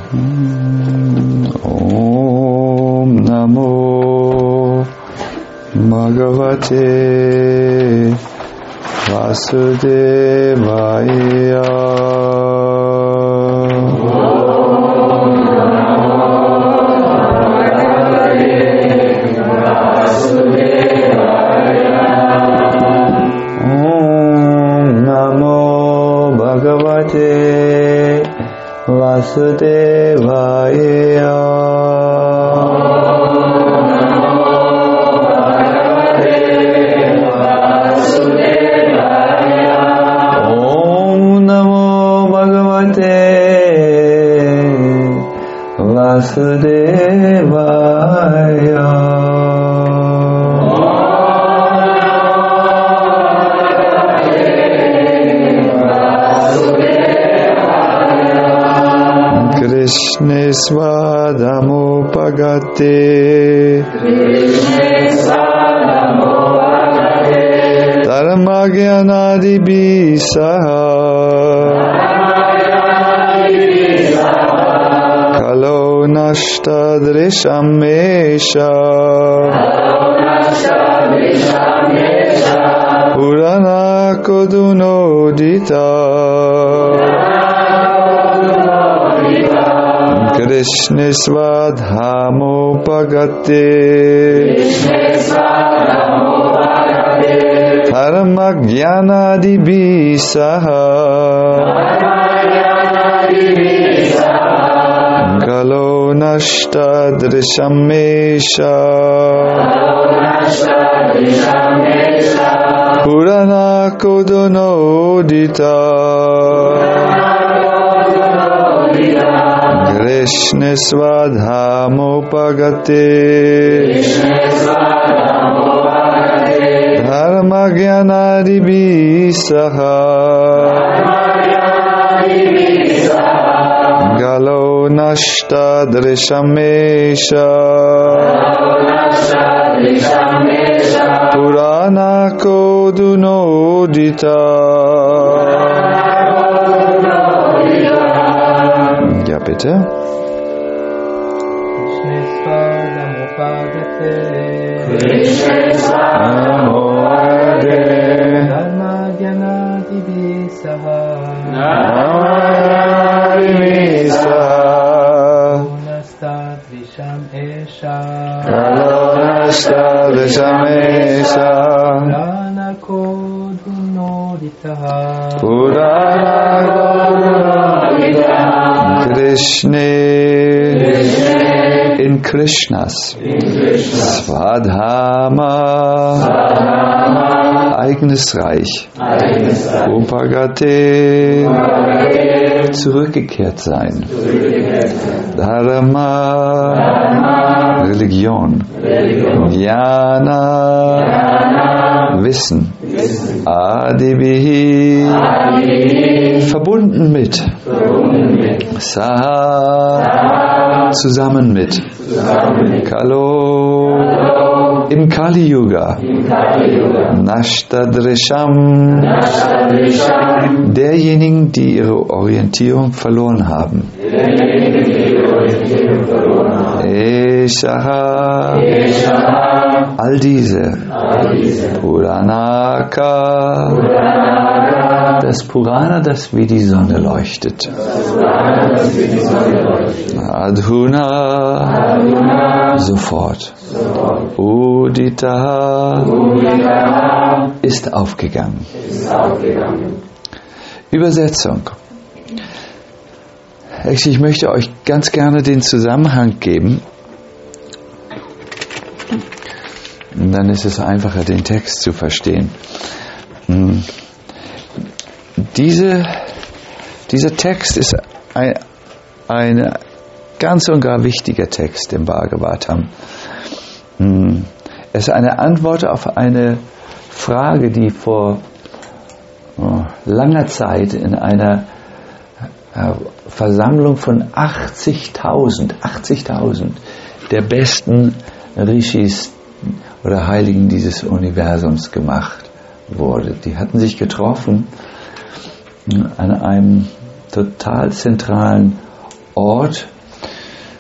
Om Namo Bhagavate Vasudevaya. Vasudevaya. Om Namo Bhagavate Vasudevaya. Krishnesvadamupagate Dharmagyanadibhisaha Kalo nashtadrishamesha Purana kodunodita Krishnesvadhamupagate Dharmagyanadibhisaha Kalo nashtadrishamesha Purana kodunodita Krishnesvadhamupagate Dharmagyanadibhisaha Galo nashtadrishamesha Purana kodunodita. Ja, bitte. Krishna in Krishnas Svadhama eigenes Reich Upagate zurückgekehrt sein Dharma Religion Jnana Wissen Adibhi verbunden mit Saha zusammen mit Kalo im Kali Yuga Nashtadrisham derjenigen, die ihre Orientierung verloren haben. Eshaha all diese Puranaka das Purana, das wie die Sonne leuchtet. Adhuna sofort. Udita ist aufgegangen. Übersetzung. Ich möchte euch ganz gerne den Zusammenhang geben. Und dann ist es einfacher, den Text zu verstehen. Dieser Text ist ein ganz und gar wichtiger Text im Bhagavatam. Es ist eine Antwort auf eine Frage, die vor langer Zeit in einer Versammlung von 80.000 der besten Rishis oder Heiligen dieses Universums gemacht wurde. Die hatten sich getroffen an einem total zentralen Ort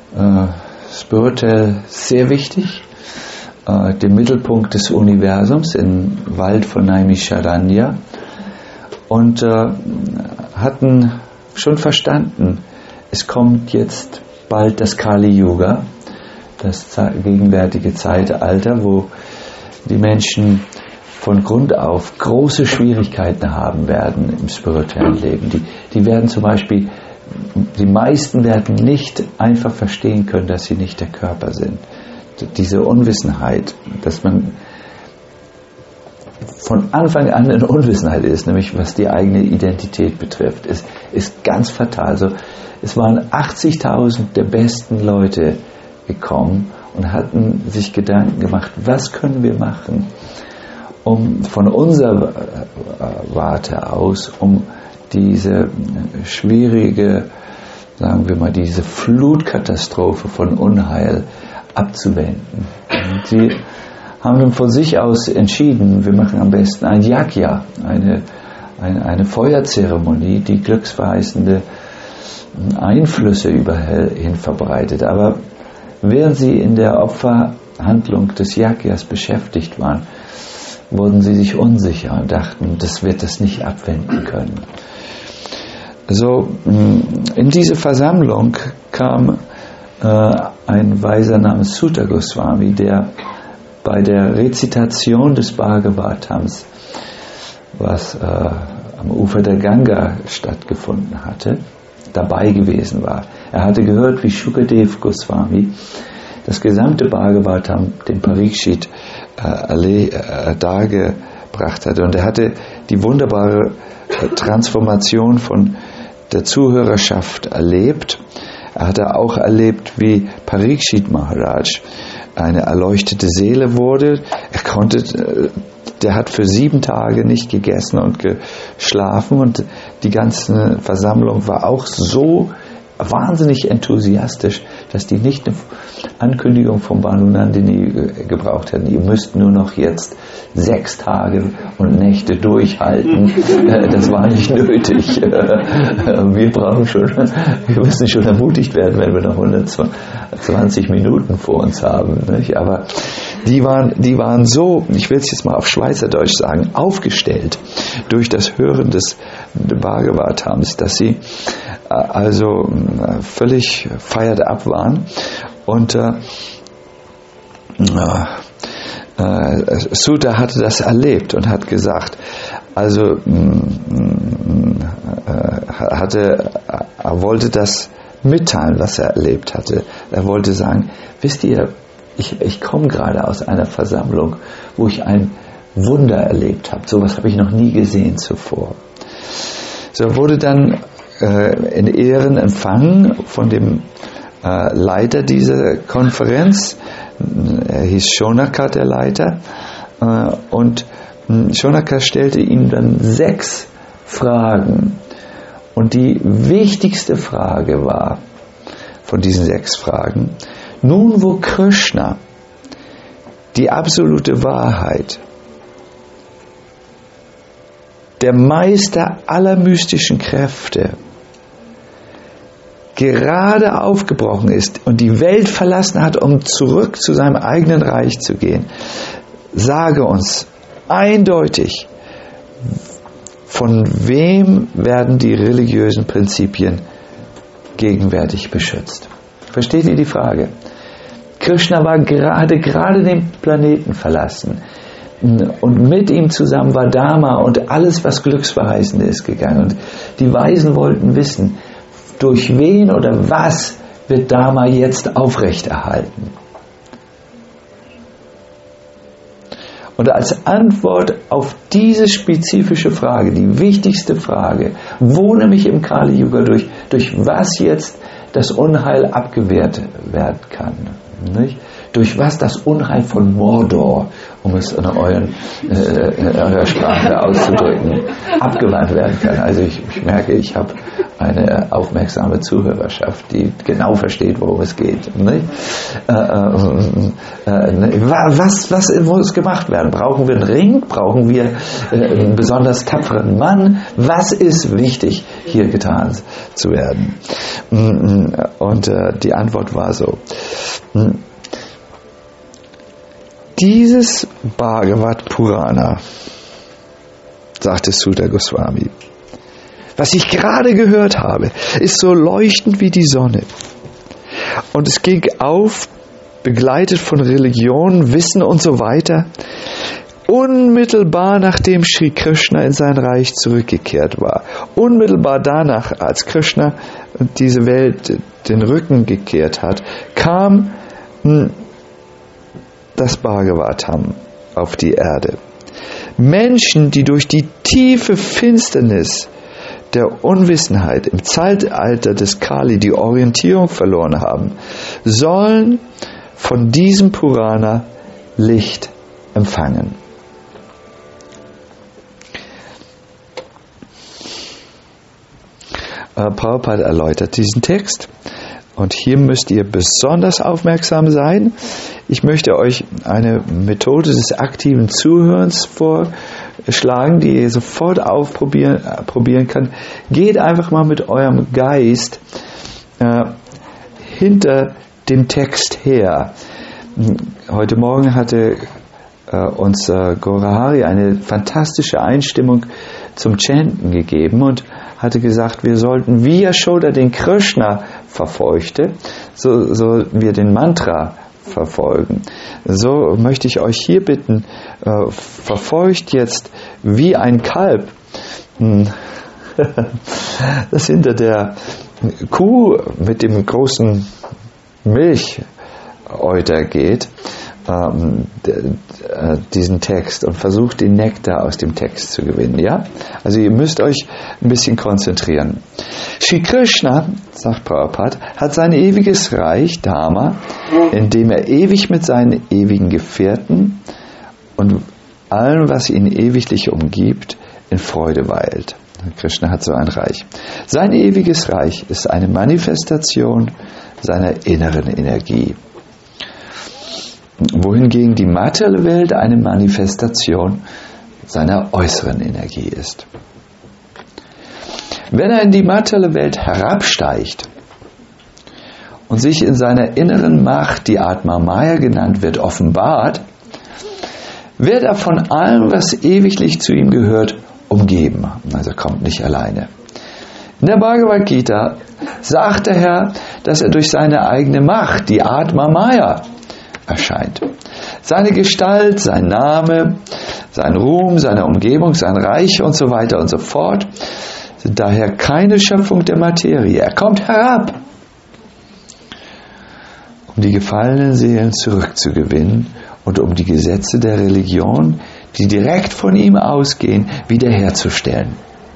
spirituell sehr wichtig, dem Mittelpunkt des Universums im Wald von Naimisharanya, und hatten schon verstanden, es kommt jetzt bald das Kali Yuga, das gegenwärtige Zeitalter, wo die Menschen von Grund auf große Schwierigkeiten haben werden im spirituellen Leben. Die werden zum Beispiel, die meisten werden nicht einfach verstehen können, dass sie nicht der Körper sind. Diese Unwissenheit, dass man von Anfang an in Unwissenheit ist, nämlich was die eigene Identität betrifft, ist ganz fatal. Also es waren 80.000 der besten Leute gekommen und hatten sich Gedanken gemacht, was können wir machen, um von unserer Warte aus, um diese schwierige, sagen wir mal, diese Flutkatastrophe von Unheil abzuwenden. Und sie haben nun von sich aus entschieden, wir machen am besten ein Yajna, eine Feuerzeremonie, die glücksverheißende Einflüsse überall verbreitet. Aber während sie in der Opferhandlung des Yajnas beschäftigt waren, wurden sie sich unsicher und dachten, das wird das nicht abwenden können. So, in diese Versammlung kam ein Weiser namens Suta Goswami, der bei der Rezitation des Bhagavatams, was am Ufer der Ganga stattgefunden hatte, dabei gewesen war. Er hatte gehört, wie Shukadev Goswami das gesamte Bhagavatam dem Parikshit dargebracht hatte. Und er hatte die wunderbare Transformation von der Zuhörerschaft erlebt. Er hatte auch erlebt, wie Parikshit Maharaj eine erleuchtete Seele wurde. Der hat für 7 Tage nicht gegessen und geschlafen, und die ganze Versammlung war auch so wahnsinnig enthusiastisch, dass die nicht eine Ankündigung von Bhanu Nandini gebraucht hätten. Ihr müsst nur noch jetzt 6 Tage und Nächte durchhalten. Das war nicht nötig. Wir müssen schon ermutigt werden, wenn wir noch 120 Minuten vor uns haben. Nicht? Aber die waren so, ich will es jetzt mal auf Schweizerdeutsch sagen, aufgestellt durch das Hören des Bhagavatams, dass sie also völlig feiert ab waren. Und Suta hatte das erlebt und hat gesagt, also er wollte das mitteilen, was er erlebt hatte. Er wollte sagen, wisst ihr, ich komme gerade aus einer Versammlung, wo ich ein Wunder erlebt habe. Sowas habe ich noch nie gesehen zuvor. So, er wurde dann in Ehren empfangen von dem Leiter dieser Konferenz. Er hieß Shonaka, der Leiter. Und Shonaka stellte ihm dann 6 Fragen. Und die wichtigste Frage war von diesen 6 Fragen: Nun, wo Krishna, die absolute Wahrheit, der Meister aller mystischen Kräfte, gerade aufgebrochen ist und die Welt verlassen hat, um zurück zu seinem eigenen Reich zu gehen, sage uns eindeutig, von wem werden die religiösen Prinzipien gegenwärtig beschützt? Versteht ihr die Frage? Krishna hatte gerade den Planeten verlassen. Und mit ihm zusammen war Dharma und alles, was glücksverheißend ist, gegangen. Und die Weisen wollten wissen, durch wen oder was wird Dharma jetzt aufrechterhalten? Und als Antwort auf diese spezifische Frage, die wichtigste Frage, wo nämlich im Kali Yuga durch was jetzt das Unheil abgewehrt werden kann, nicht? durch was das Unheil von Mordor, um es in eurer Sprache auszudrücken, abgewandt werden kann. Also ich merke, ich habe eine aufmerksame Zuhörerschaft, die genau versteht, worum es geht. Nicht? Was muss gemacht werden? Brauchen wir einen Ring? Brauchen wir einen besonders tapferen Mann? Was ist wichtig, hier getan zu werden? Und die Antwort war so: Dieses Bhagavad Purana, sagte Sutta Goswami, was ich gerade gehört habe, ist so leuchtend wie die Sonne. Und es ging auf, begleitet von Religion, Wissen und so weiter, unmittelbar nachdem Sri Krishna in sein Reich zurückgekehrt war. Unmittelbar danach, als Krishna diese Welt den Rücken gekehrt hat, kam das Bhagavatam auf die Erde. Menschen, die durch die tiefe Finsternis der Unwissenheit im Zeitalter des Kali die Orientierung verloren haben, sollen von diesem Purana Licht empfangen. Prabhupada erläutert diesen Text. Und hier müsst ihr besonders aufmerksam sein. Ich möchte euch eine Methode des aktiven Zuhörens vorschlagen, die ihr sofort probieren kann. Geht einfach mal mit eurem Geist hinter dem Text her. Heute Morgen hatte uns Gorahari eine fantastische Einstimmung zum Chanten gegeben und hatte gesagt, wir sollten, wie Yashoda den Krishna verfolgte, so wir den Mantra verfolgen. So möchte ich euch hier bitten, verfolgt jetzt wie ein Kalb, das hinter der Kuh mit dem großen Milcheuter geht, diesen Text und versucht, den Nektar aus dem Text zu gewinnen. Ja? Also ihr müsst euch ein bisschen konzentrieren. Shri Krishna, sagt Prabhupada, hat sein ewiges Reich, Dharma, in dem er ewig mit seinen ewigen Gefährten und allem, was ihn ewiglich umgibt, in Freude weilt. Krishna hat so ein Reich. Sein ewiges Reich ist eine Manifestation seiner inneren Energie, wohingegen die materielle Welt eine Manifestation seiner äußeren Energie ist. Wenn er in die materielle Welt herabsteigt und sich in seiner inneren Macht, die Atma Maya genannt wird, offenbart, wird er von allem, was ewiglich zu ihm gehört, umgeben. Also kommt nicht alleine. In der Bhagavad Gita sagt der Herr, dass er durch seine eigene Macht, die Atma Maya, erscheint. Seine Gestalt, sein Name, sein Ruhm, seine Umgebung, sein Reich und so weiter und so fort sind daher keine Schöpfung der Materie. Er kommt herab, um die gefallenen Seelen zurückzugewinnen und um die Gesetze der Religion, die direkt von ihm ausgehen, wiederherzustellen.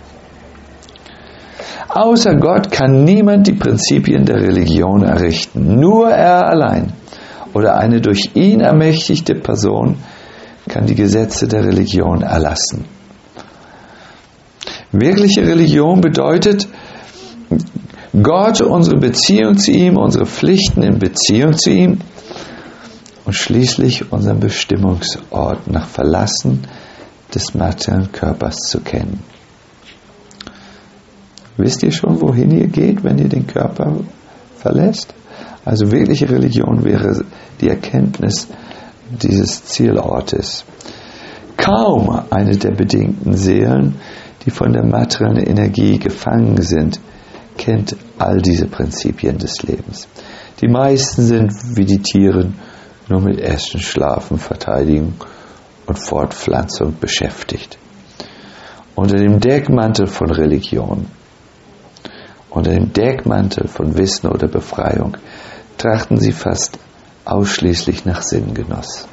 Außer Gott kann niemand die Prinzipien der Religion errichten. Nur er allein oder eine durch ihn ermächtigte Person kann die Gesetze der Religion erlassen. Wirkliche Religion bedeutet, Gott, unsere Beziehung zu ihm, unsere Pflichten in Beziehung zu ihm und schließlich unseren Bestimmungsort nach Verlassen des materiellen Körpers zu kennen. Wisst ihr schon, wohin ihr geht, wenn ihr den Körper verlässt? Also wirkliche Religion wäre die Erkenntnis dieses Zielortes. Kaum eine der bedingten Seelen, die von der materiellen Energie gefangen sind, kennt all diese Prinzipien des Lebens. Die meisten sind wie die Tiere nur mit Essen, Schlafen, Verteidigung und Fortpflanzung beschäftigt. Unter dem Deckmantel von Religion, unter dem Deckmantel von Wissen oder Befreiung trachten sie fast ausschließlich nach Sinngenuss.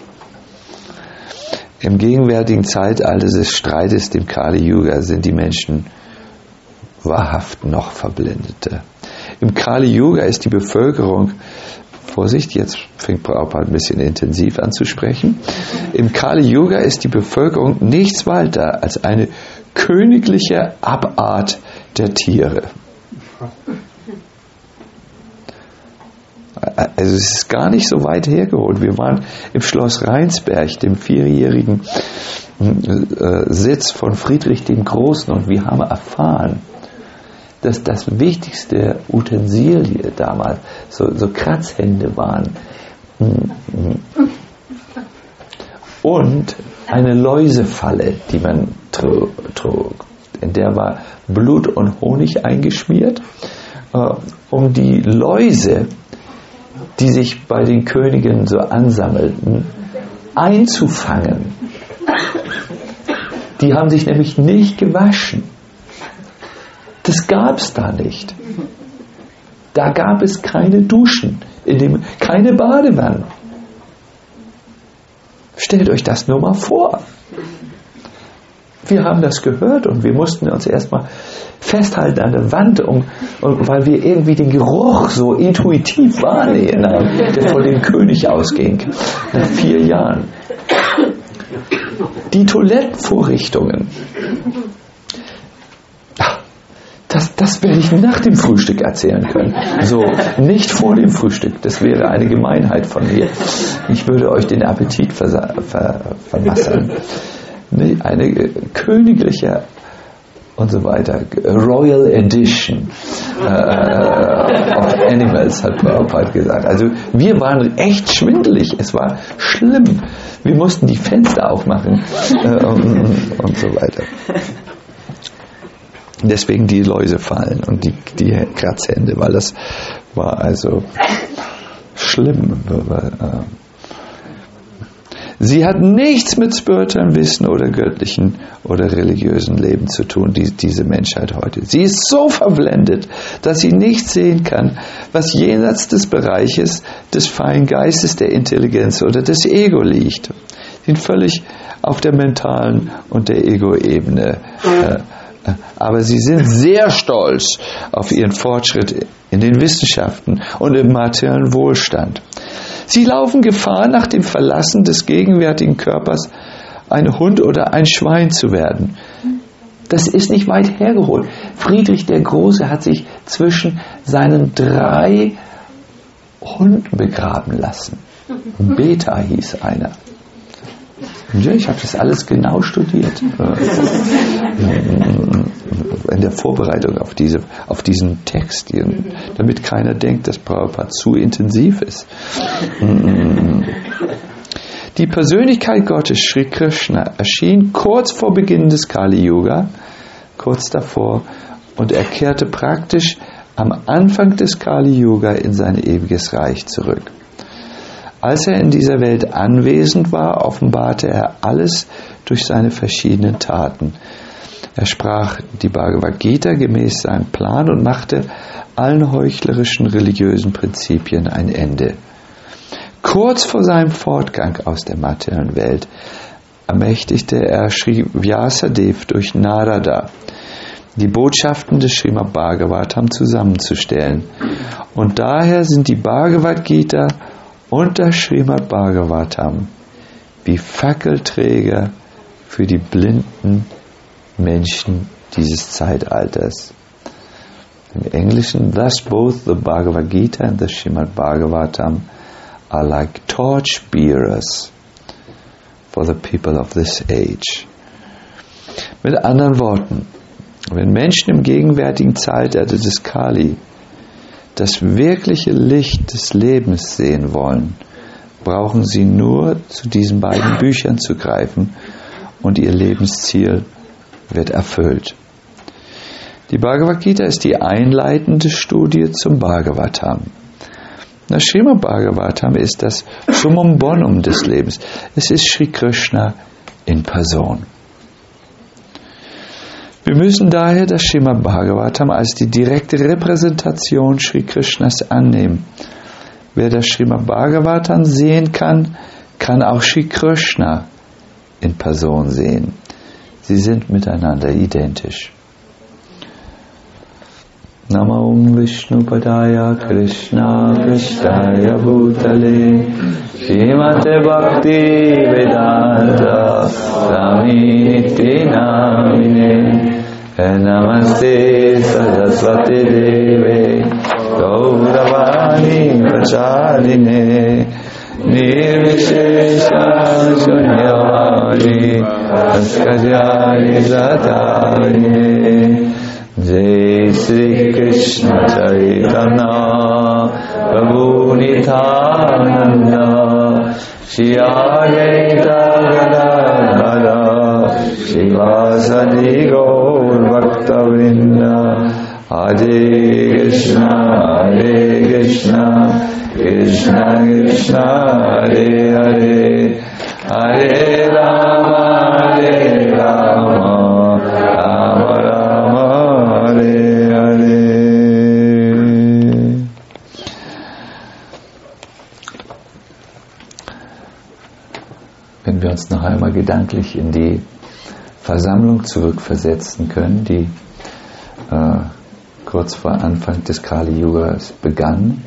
Im gegenwärtigen Zeitalter des Streites, dem Kali-Yuga, sind die Menschen wahrhaft noch Verblendete. Im Kali-Yuga ist die Bevölkerung Vorsicht, jetzt fängt Prabhupada ein bisschen intensiv an zu sprechen. Im Kali Yuga ist die Bevölkerung nichts weiter als eine königliche Abart der Tiere. Also es ist gar nicht so weit hergeholt. Wir waren im Schloss Rheinsberg, dem 4-jährigen Sitz von Friedrich dem Großen, und wir haben erfahren, dass das wichtigste Utensilie damals so Kratzhände waren und eine Läusefalle, die man trug. In der war Blut und Honig eingeschmiert, um die Läuse, die sich bei den Königen so ansammelten, einzufangen. Die haben sich nämlich nicht gewaschen. Das gab es da nicht. Da gab es keine Duschen, keine Badewannen. Stellt euch das nur mal vor. Wir haben das gehört und wir mussten uns erstmal festhalten an der Wand, weil wir irgendwie den Geruch so intuitiv wahrnehmen haben, der von dem König ausging, nach 4 Jahren. Die Toilettenvorrichtungen, das werde ich nach dem Frühstück erzählen können. So, nicht vor dem Frühstück. Das wäre eine Gemeinheit von mir. Ich würde euch den Appetit vermasseln. Eine königliche und so weiter, Royal Edition of Animals, hat Prabhupada gesagt. Also wir waren echt schwindelig, es war schlimm. Wir mussten die Fenster aufmachen und so weiter. Deswegen die Läusefallen und die Kratzhände, weil das war also schlimm. Sie hat nichts mit spirituellem Wissen oder göttlichen oder religiösen Leben zu tun, diese Menschheit heute. Sie ist so verblendet, dass sie nicht sehen kann, was jenseits des Bereiches des feinen Geistes, der Intelligenz oder des Ego liegt. Sie sind völlig auf der mentalen und der Ego-Ebene. Aber sie sind sehr stolz auf ihren Fortschritt in den Wissenschaften und im materiellen Wohlstand. Sie laufen Gefahr, nach dem Verlassen des gegenwärtigen Körpers ein Hund oder ein Schwein zu werden. Das ist nicht weit hergeholt. Friedrich der Große hat sich zwischen seinen 3 Hunden begraben lassen. Beta hieß einer. Ja, ich habe das alles genau studiert. In der Vorbereitung auf diesen Text, damit keiner denkt, dass Prabhupada zu intensiv ist. Die Persönlichkeit Gottes, Sri Krishna, erschien kurz vor Beginn des Kali Yuga, kurz davor, und er kehrte praktisch am Anfang des Kali Yuga in sein ewiges Reich zurück. Als er in dieser Welt anwesend war, offenbarte er alles durch seine verschiedenen Taten. Er sprach die Bhagavad Gita gemäß seinem Plan und machte allen heuchlerischen religiösen Prinzipien ein Ende. Kurz vor seinem Fortgang aus der materiellen Welt ermächtigte er Sri Vyasadeva durch Narada, die Botschaften des Srimad Bhagavatam zusammenzustellen. Und daher sind die Bhagavad Gita und das Srimad Bhagavatam wie Fackelträger für die blinden Menschen dieses Zeitalters. Im Englischen, thus both the Bhagavad Gita and the Srimad Bhagavatam are like torch bearers for the people of this age. Mit anderen Worten, wenn Menschen im gegenwärtigen Zeitalter des Kali das wirkliche Licht des Lebens sehen wollen, brauchen sie nur zu diesen beiden Büchern zu greifen und ihr Lebensziel wird erfüllt. Die Bhagavad Gita ist die einleitende Studie zum Bhagavatam. Das Srimad Bhagavatam ist das Summum Bonum des Lebens. Es ist Sri Krishna in Person. Wir müssen daher das Srimad Bhagavatam als die direkte Repräsentation Sri Krishnas annehmen. Wer das Srimad Bhagavatam sehen kann, kann auch Sri Krishna in Person sehen. Sie sind miteinander identisch. Namo Vishnu Padaya Krishna Krishnaya Bhutale Srimate Bhakti Vedanta Swami Namine Namaste Saraswati Deve Gauravani Pracharine Nirvishesha Shunyavadi Askajani Zatari Jai Sri Krishna Chaitanya Prabhu Nityananda Shri Advaita Gadadhara Shivasadi Gaur Bhaktavrinda Hare Krishna Krishna Krishna Hare Hare Hare Rama Rama Rama Hare Hare. Wenn wir uns noch einmal gedanklich in die Versammlung zurückversetzen können, die kurz vor Anfang des Kali-Yugas begann.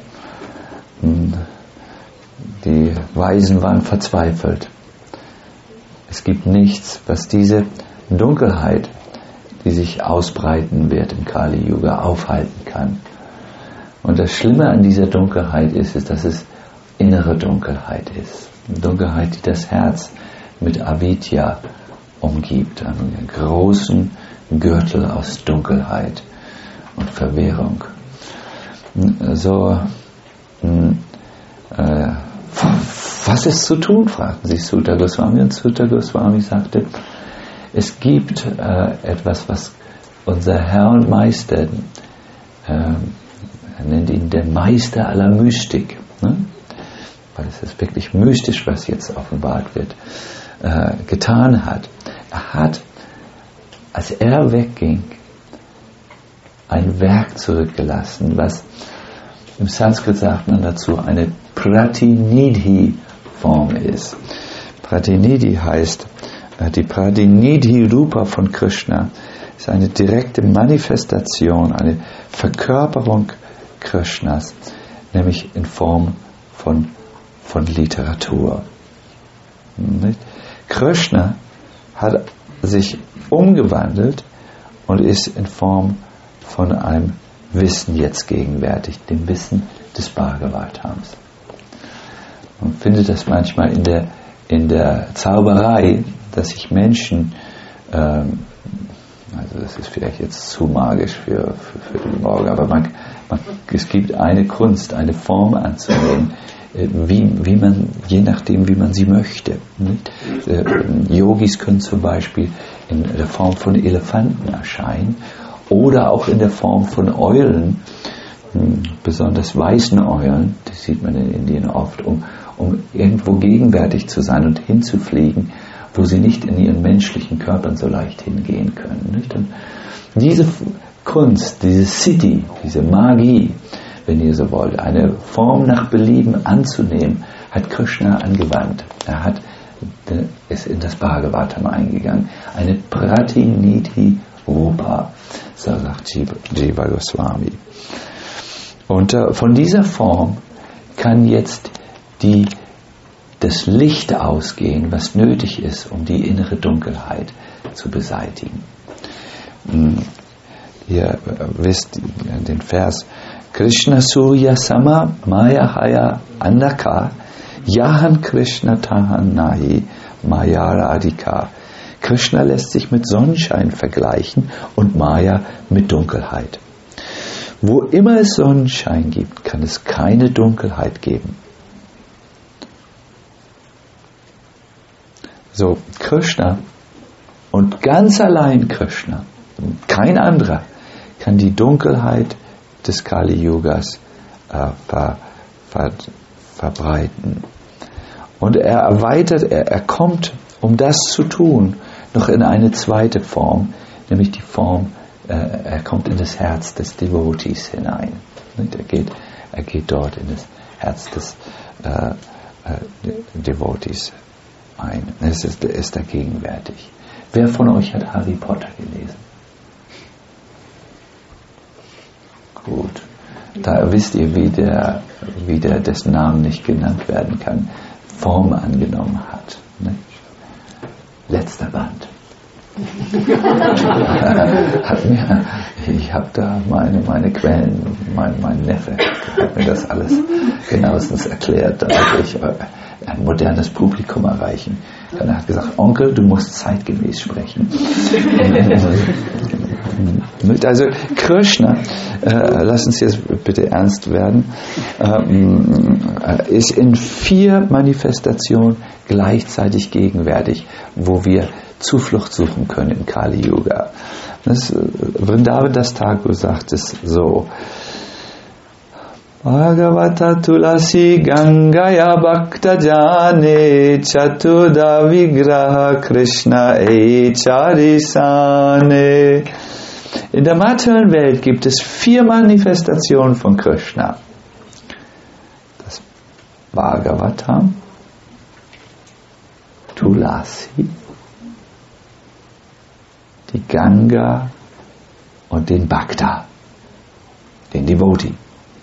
Die Weisen waren verzweifelt. Es gibt nichts, was diese Dunkelheit, die sich ausbreiten wird im Kali-Yuga, aufhalten kann. Und das Schlimme an dieser Dunkelheit ist, dass es innere Dunkelheit ist. Eine Dunkelheit, die das Herz mit Avidya umgibt. Einen großen Gürtel aus Dunkelheit und Verwirrung. So, was ist zu tun, fragten sich Sutta Goswami, und Sutta Goswami sagte, es gibt etwas, was unser Herr und Meister, er nennt ihn der Meister aller Mystik, ne? Weil es ist wirklich mystisch, was jetzt offenbart wird, getan hat. Er hat, als er wegging, ein Werk zurückgelassen, was im Sanskrit sagt man dazu eine Pratinidhi-Form ist. Pratinidhi heißt, die Pratinidhi-Rupa von Krishna ist eine direkte Manifestation, eine Verkörperung Krishnas, nämlich in Form von Literatur. Krishna hat sich umgewandelt und ist in Form von einem Wissen jetzt gegenwärtig, dem Wissen des Bhagavatams. Man findet das manchmal in der Zauberei, dass sich Menschen, also das ist vielleicht jetzt zu magisch für den Morgen, aber es gibt eine Kunst, eine Form anzunehmen, wie man, je nachdem wie man sie möchte. Yogis können zum Beispiel in der Form von Elefanten erscheinen oder auch in der Form von Eulen, besonders weißen Eulen, das sieht man in Indien oft, um irgendwo gegenwärtig zu sein und hinzufliegen, wo sie nicht in ihren menschlichen Körpern so leicht hingehen können. Nicht? Und diese Kunst, diese Siddhi, diese Magie, wenn ihr so wollt, eine Form nach Belieben anzunehmen, hat Krishna angewandt. Er ist in das Bhagavatam eingegangen. Eine Pratinidhi Rupa, so sagt Jiva Goswami. Und von dieser Form kann jetzt das Licht ausgehen, was nötig ist, um die innere Dunkelheit zu beseitigen. Ihr wisst den Vers: Krishna Surya Sama Maya Haya Andaka Yahan Krishna Tahan Nahi Maya Radhika. Krishna lässt sich mit Sonnenschein vergleichen und Maya mit Dunkelheit. Wo immer es Sonnenschein gibt, kann es keine Dunkelheit geben. So, Krishna und ganz allein Krishna, kein anderer, kann die Dunkelheit des Kali-Yugas verbreiten. Und er erweitert, er kommt, um das zu tun, noch in eine zweite Form, nämlich die Form, er kommt in das Herz des Devotees hinein. Er geht dort in das Herz des Devotees ein. Er ist da gegenwärtig. Wer von euch hat Harry Potter gelesen? da wisst ihr, wie der, dessen Namen nicht genannt werden kann, Form angenommen hat. Ne? Letzter Band. Ich habe da meine Quellen, mein Neffe hat mir das alles genauestens erklärt, damit ich ein modernes Publikum erreichen kann. Er hat gesagt, Onkel, du musst zeitgemäß sprechen. Also Krishna, lass uns jetzt bitte ernst werden, ist in 4 Manifestationen gleichzeitig gegenwärtig, wo wir Zuflucht suchen können im Kali Yuga. Vrindavan Das Thakur sagt es so: Bhagavata Tulasi Gangaya Bhakta Jane Chaturda Vigraha Krishna Echarisane. In der materiellen Welt gibt es 4 Manifestationen von Krishna. Das Bhagavatam, Tulasi, die Ganga und den Bhakta, den Devotee.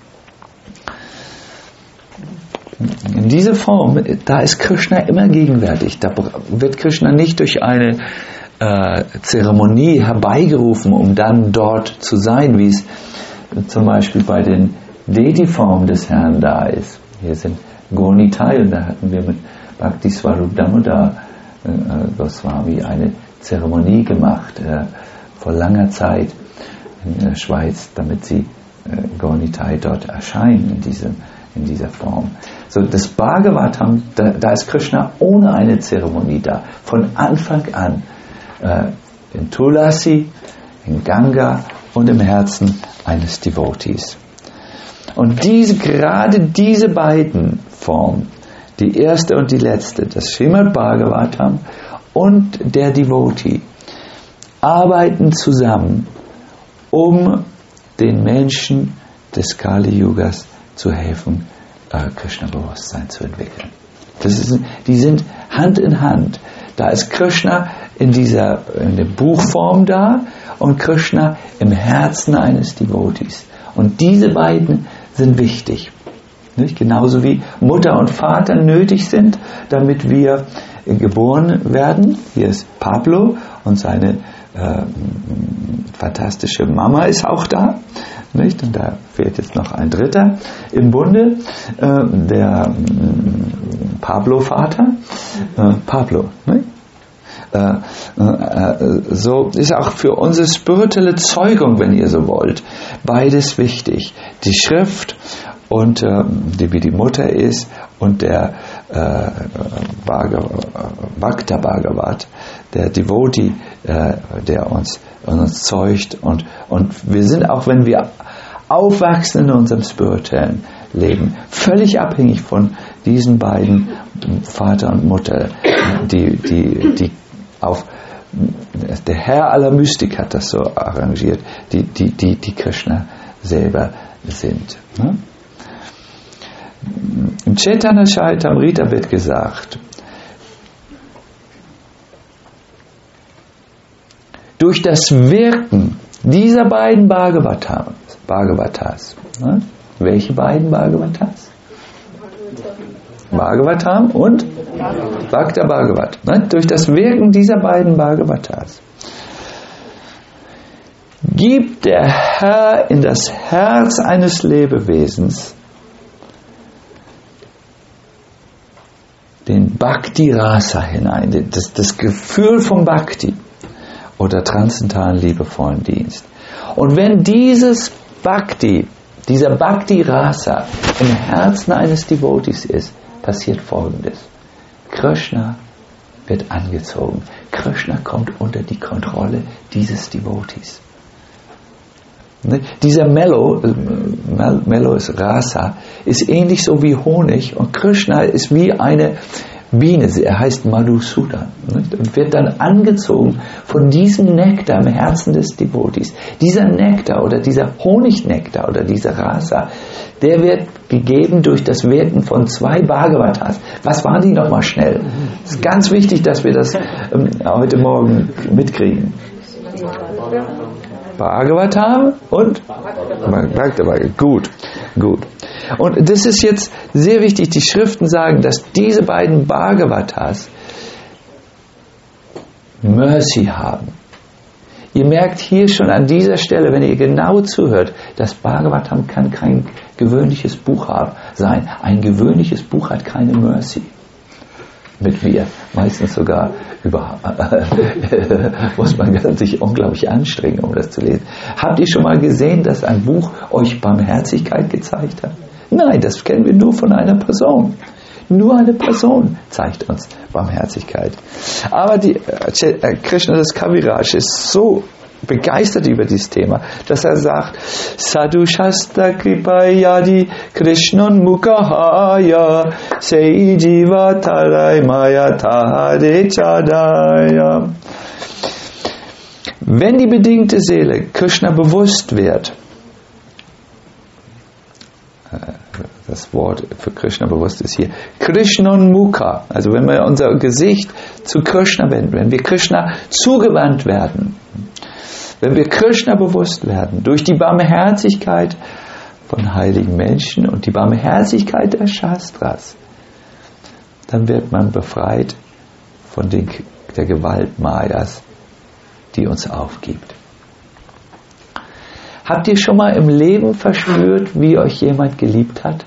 In dieser Form, da ist Krishna immer gegenwärtig. Da wird Krishna nicht durch eine Zeremonie herbeigerufen, um dann dort zu sein, wie es zum Beispiel bei den Deity-Formen des Herrn da ist. Hier sind Gaunitai, und da hatten wir mit Bhakti Swarup Damodar Goswami eine Zeremonie gemacht vor langer Zeit in der Schweiz, damit sie Gaunitai dort erscheinen in dieser Form. So, das Bhagavatam, da ist Krishna ohne eine Zeremonie da, von Anfang an, in Tulasi, in Ganga und im Herzen eines Devotees. Und gerade diese beiden Formen, die erste und die letzte, das Srimad Bhagavatam und der Devotee, arbeiten zusammen, um den Menschen des Kali-Yugas zu helfen, Krishna-Bewusstsein zu entwickeln. Die sind Hand in Hand. Da ist Krishna in der Buchform da und Krishna im Herzen eines Devotees. Und diese beiden sind wichtig. Nicht? Genauso wie Mutter und Vater nötig sind, damit wir geboren werden. Hier ist Pablo und seine fantastische Mama ist auch da. Nicht? Und da fehlt jetzt noch ein dritter im Bunde, der Pablo-Vater. Pablo. Nicht? So ist auch für unsere spirituelle Zeugung, wenn ihr so wollt, beides wichtig. Die Schrift und wie die Mutter ist und der Bhakta Bhagavat, der Devotee, der uns zeugt und wir sind auch, wenn wir aufwachsen in unserem spirituellen Leben, völlig abhängig von diesen beiden, Vater und Mutter, die auf der Herr aller Mystik hat das so arrangiert, die Krishna selber sind. Ne? Im Chaitanya Charitamrita wird gesagt, durch das Wirken dieser beiden Bhagavatas, ne? Welche beiden Bhagavatas? Bhagavatam und Bhakta Bhagavat. Ne? Durch das Wirken dieser beiden Bhagavatas gibt der Herr in das Herz eines Lebewesens den Bhakti Rasa hinein, das Gefühl vom Bhakti oder transzendentalen liebevollen Dienst. Und wenn dieser Bhakti Rasa im Herzen eines Devotees ist, passiert Folgendes. Krishna wird angezogen. Krishna kommt unter die Kontrolle dieses Devotees. Dieser Mellow ist Rasa, ist ähnlich so wie Honig und Krishna ist wie eine Biene, er heißt Madhusudan und wird dann angezogen von diesem Nektar im Herzen des Devotees. Dieser Nektar oder dieser Honignektar oder dieser Rasa, der wird gegeben durch das Wirken von 2 Bhagavatas. Was waren die nochmal schnell? Es ist ganz wichtig, dass wir das heute Morgen mitkriegen. Bhagavatam und Bhagavad. Gut. Und das ist jetzt sehr wichtig. Die Schriften sagen, dass diese beiden Bhagavatas Mercy haben. Ihr merkt hier schon an dieser Stelle, wenn ihr genau zuhört, das Bhagavatam kann kein gewöhnliches Buch sein. Ein gewöhnliches Buch hat keine Mercy mit mir. Meistens sogar muss man sich unglaublich anstrengen, um das zu lesen. Habt ihr schon mal gesehen, dass ein Buch euch Barmherzigkeit gezeigt hat? Nein, das kennen wir nur von einer Person. Nur eine Person zeigt uns Barmherzigkeit. Aber Krishna Das Kaviraj ist so begeistert über dieses Thema, dass er sagt, Sadhu Shastra Kripayadi Krishnan Mukahaya Sei Jiva Tarai Maya Tahare Chadaya. Wenn die bedingte Seele Krishna bewusst wird, das Wort für Krishna bewusst ist hier Krishnan Mukha, also wenn wir unser Gesicht zu Krishna wenden, wenn wir Krishna zugewandt werden, wenn wir Krishna bewusst werden, durch die Barmherzigkeit von heiligen Menschen und die Barmherzigkeit der Shastras, dann wird man befreit von der Gewalt Mayas, die uns aufgibt. Habt ihr schon mal im Leben verspürt, wie euch jemand geliebt hat?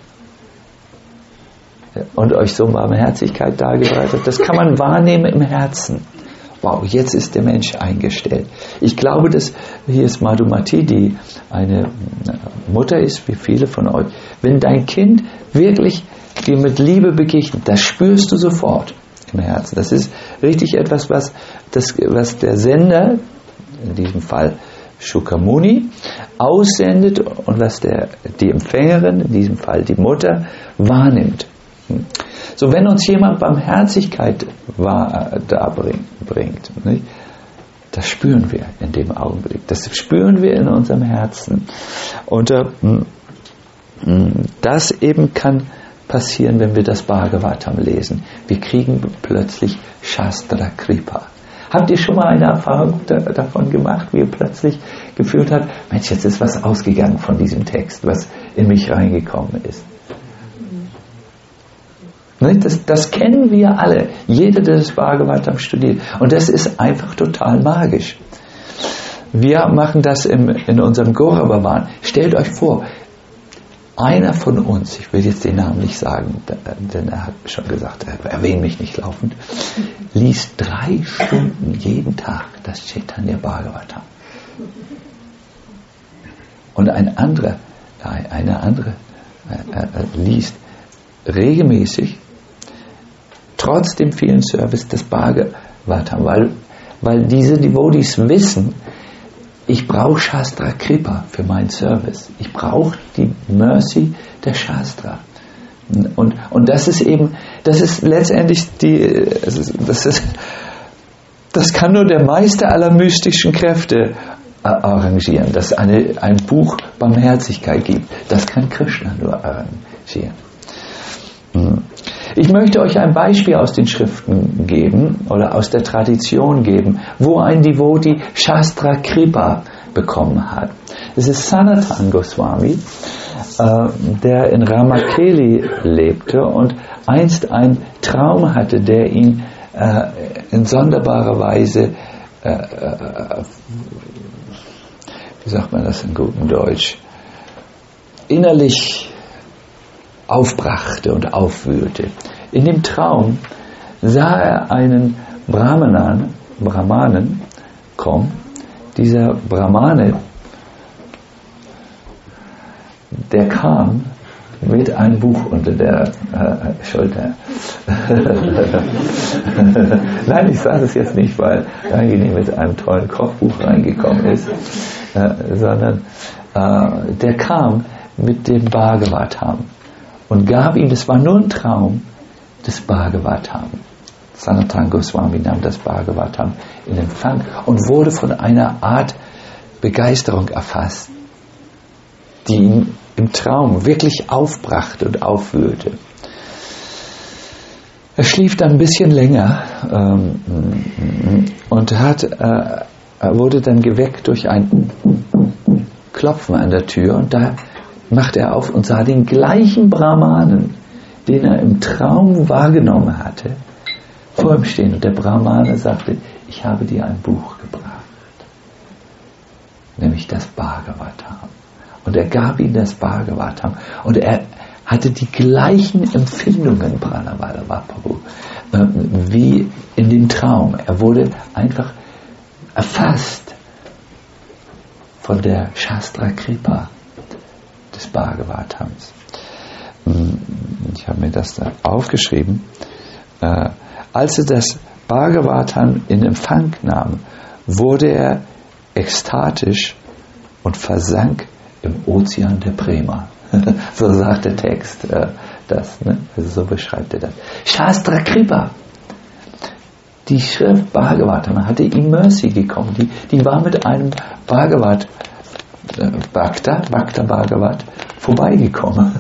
Und euch so Barmherzigkeit dargebracht hat? Das kann man wahrnehmen im Herzen. Wow, jetzt ist der Mensch eingestellt. Ich glaube, dass hier ist Madhumati, die eine Mutter ist, wie viele von euch. Wenn dein Kind wirklich dir mit Liebe begegnet, das spürst du sofort im Herzen. Das ist richtig etwas, was der Sender, in diesem Fall Shukamuni, aussendet und was die Empfängerin, in diesem Fall die Mutter, wahrnimmt. So, wenn uns jemand Barmherzigkeit darbringt, nicht? Das spüren wir in dem Augenblick. Das spüren wir in unserem Herzen. Und das eben kann passieren, wenn wir das Bhagavatam lesen. Wir kriegen plötzlich Shastra Kripa. Habt ihr schon mal eine Erfahrung davon gemacht, wie ihr plötzlich gefühlt habt, Mensch, jetzt ist was ausgegangen von diesem Text, was in mich reingekommen ist? Das kennen wir alle. Jeder, der das Bhagavatam studiert. Und das ist einfach total magisch. Wir machen das in unserem Gaura-Bhavan. Stellt euch vor, einer von uns, ich will jetzt den Namen nicht sagen, denn er hat schon gesagt, erwähne mich nicht laufend, liest 3 Stunden jeden Tag das Chaitanya Bhagavatam. Und eine andere liest regelmäßig trotz dem vielen Service des Bhagavatam, weil diese Devotees wissen, ich brauche Shastra Kripa für meinen Service. Ich brauche die Mercy der Shastra. Und das ist letztendlich das kann nur der Meister aller mystischen Kräfte arrangieren, dass ein Buch Barmherzigkeit gibt. Das kann Krishna nur arrangieren. Ich möchte euch ein Beispiel aus den Schriften geben oder aus der Tradition geben, wo ein Devotee Shastra Kripa bekommen hat. Es ist Sanatana Goswami, der in Ramakeli lebte und einst einen Traum hatte, der ihn in sonderbarer Weise, wie sagt man das in gutem Deutsch, innerlich aufbrachte und aufwühlte. In dem Traum sah er einen Brahmanen kommen. Dieser Brahmane, der kam mit einem Buch unter der Schulter. Nein, ich sage das jetzt nicht, weil Rangini mit einem tollen Kochbuch reingekommen ist, sondern der kam mit dem Bhagavatam und gab ihm, das war nur ein Traum, das Bhagavatam. Sanatana Goswami nahm das Bhagavatam in Empfang und wurde von einer Art Begeisterung erfasst, die ihn im Traum wirklich aufbrachte und aufwühlte. Er schlief dann ein bisschen länger und hat wurde dann geweckt durch ein Klopfen an der Tür und da machte er auf und sah den gleichen Brahmanen, den er im Traum wahrgenommen hatte, vor ihm stehen. Und der Brahmane sagte, ich habe dir ein Buch gebracht, nämlich das Bhagavatam. Und er gab ihm das Bhagavatam und er hatte die gleichen Empfindungen, Pranavadavapavu, wie in dem Traum. Er wurde einfach erfasst von der Shastra Kripa des Bhagavatams. Ich habe mir das da aufgeschrieben. Als er das Bhagavatam in Empfang nahm, wurde er ekstatisch und versank im Ozean der Prema. So sagt der Text das. Ne? Also so beschreibt er das. Shastra Kripa. Die Schrift Bhagavatam hatte ihm Mercy gekommen. Die war mit einem Bhagavat Bhakta Bhagavat vorbeigekommen.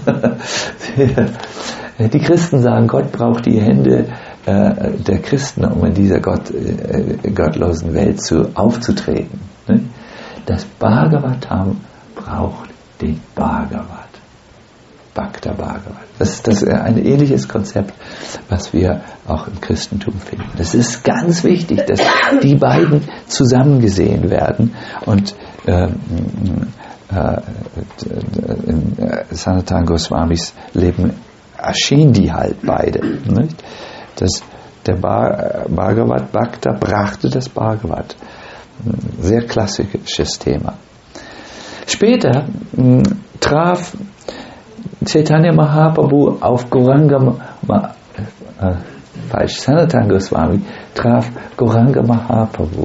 Die Christen sagen, Gott braucht die Hände der Christen, um in dieser gottlosen Welt aufzutreten. Ne? Das Bhagavatam braucht den Bhagavat. Bhakta Bhagavat. Das ist ein ähnliches Konzept, was wir auch im Christentum finden. Das ist ganz wichtig, dass die beiden zusammen gesehen werden. Und in Sanatana Goswamis Leben erschienen die halt beide. Nicht? Der Bhagavat Bhakta brachte das Bhagavat. Sehr klassisches Thema. Später traf Chaitanya Mahaprabhu auf Sanatana Goswami traf Gauranga Mahaprabhu.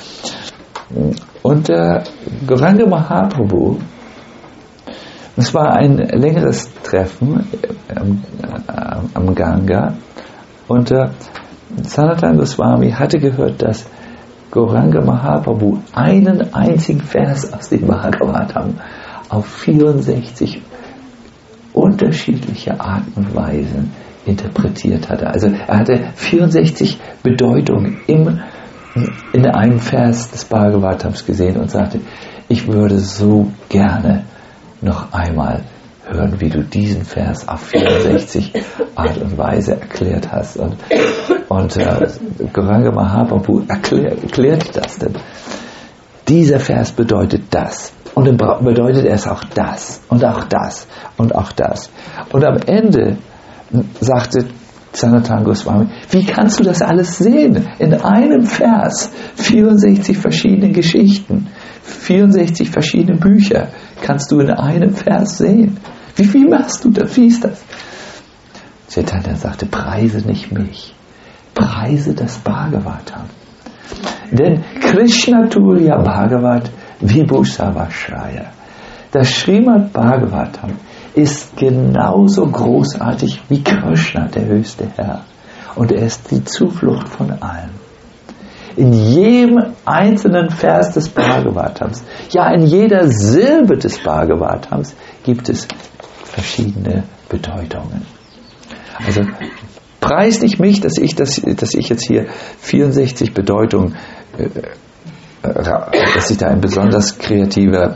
Und Gauranga Mahaprabhu, es war ein längeres Treffen am Ganga, und Sanatana Goswami hatte gehört, dass Gauranga Mahaprabhu einen einzigen Vers aus dem Bhagavatam auf 64 unterschiedliche Arten und Weisen interpretiert hatte. Also er hatte 64 Bedeutungen in einem Vers des Bhagavatams gesehen und sagte, ich würde so gerne noch einmal hören, wie du diesen Vers auf 64 Art und Weise erklärt hast. Und Gauranga Mahaprabhu erklärt das denn. Dieser Vers bedeutet das. Und dann bedeutet es auch das und auch das und auch das. Und am Ende sagte Sanatana Goswami, wie kannst du das alles sehen? In einem Vers 64 verschiedene Geschichten, 64 verschiedene Bücher kannst du in einem Vers sehen. Wie machst du das? Wie ist das? Chaitanya sagte, preise nicht mich, preise das Bhagavatam. Denn Krishna Turiya Bhagavat Vibhusavashraya. Das Srimad Bhagavatam ist genauso großartig wie Krishna, der höchste Herr. Und er ist die Zuflucht von allen. In jedem einzelnen Vers des Bhagavatams, ja in jeder Silbe des Bhagavatams gibt es verschiedene Bedeutungen. Also preist nicht mich, dass ich jetzt hier 64 Bedeutungen, dass ich da ein besonders kreativer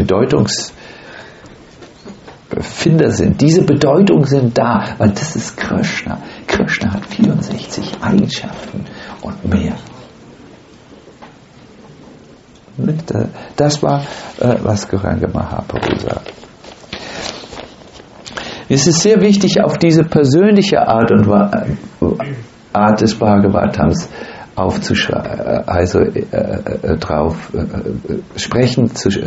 Bedeutungsfinder sind. Diese Bedeutungen sind da, weil das ist Krishna. Krishna hat 64 Eigenschaften und mehr. Das war, was Gauranga Mahaprabhu sagt. Es ist sehr wichtig, auf diese persönliche Art des Bhagavatams also drauf sprechen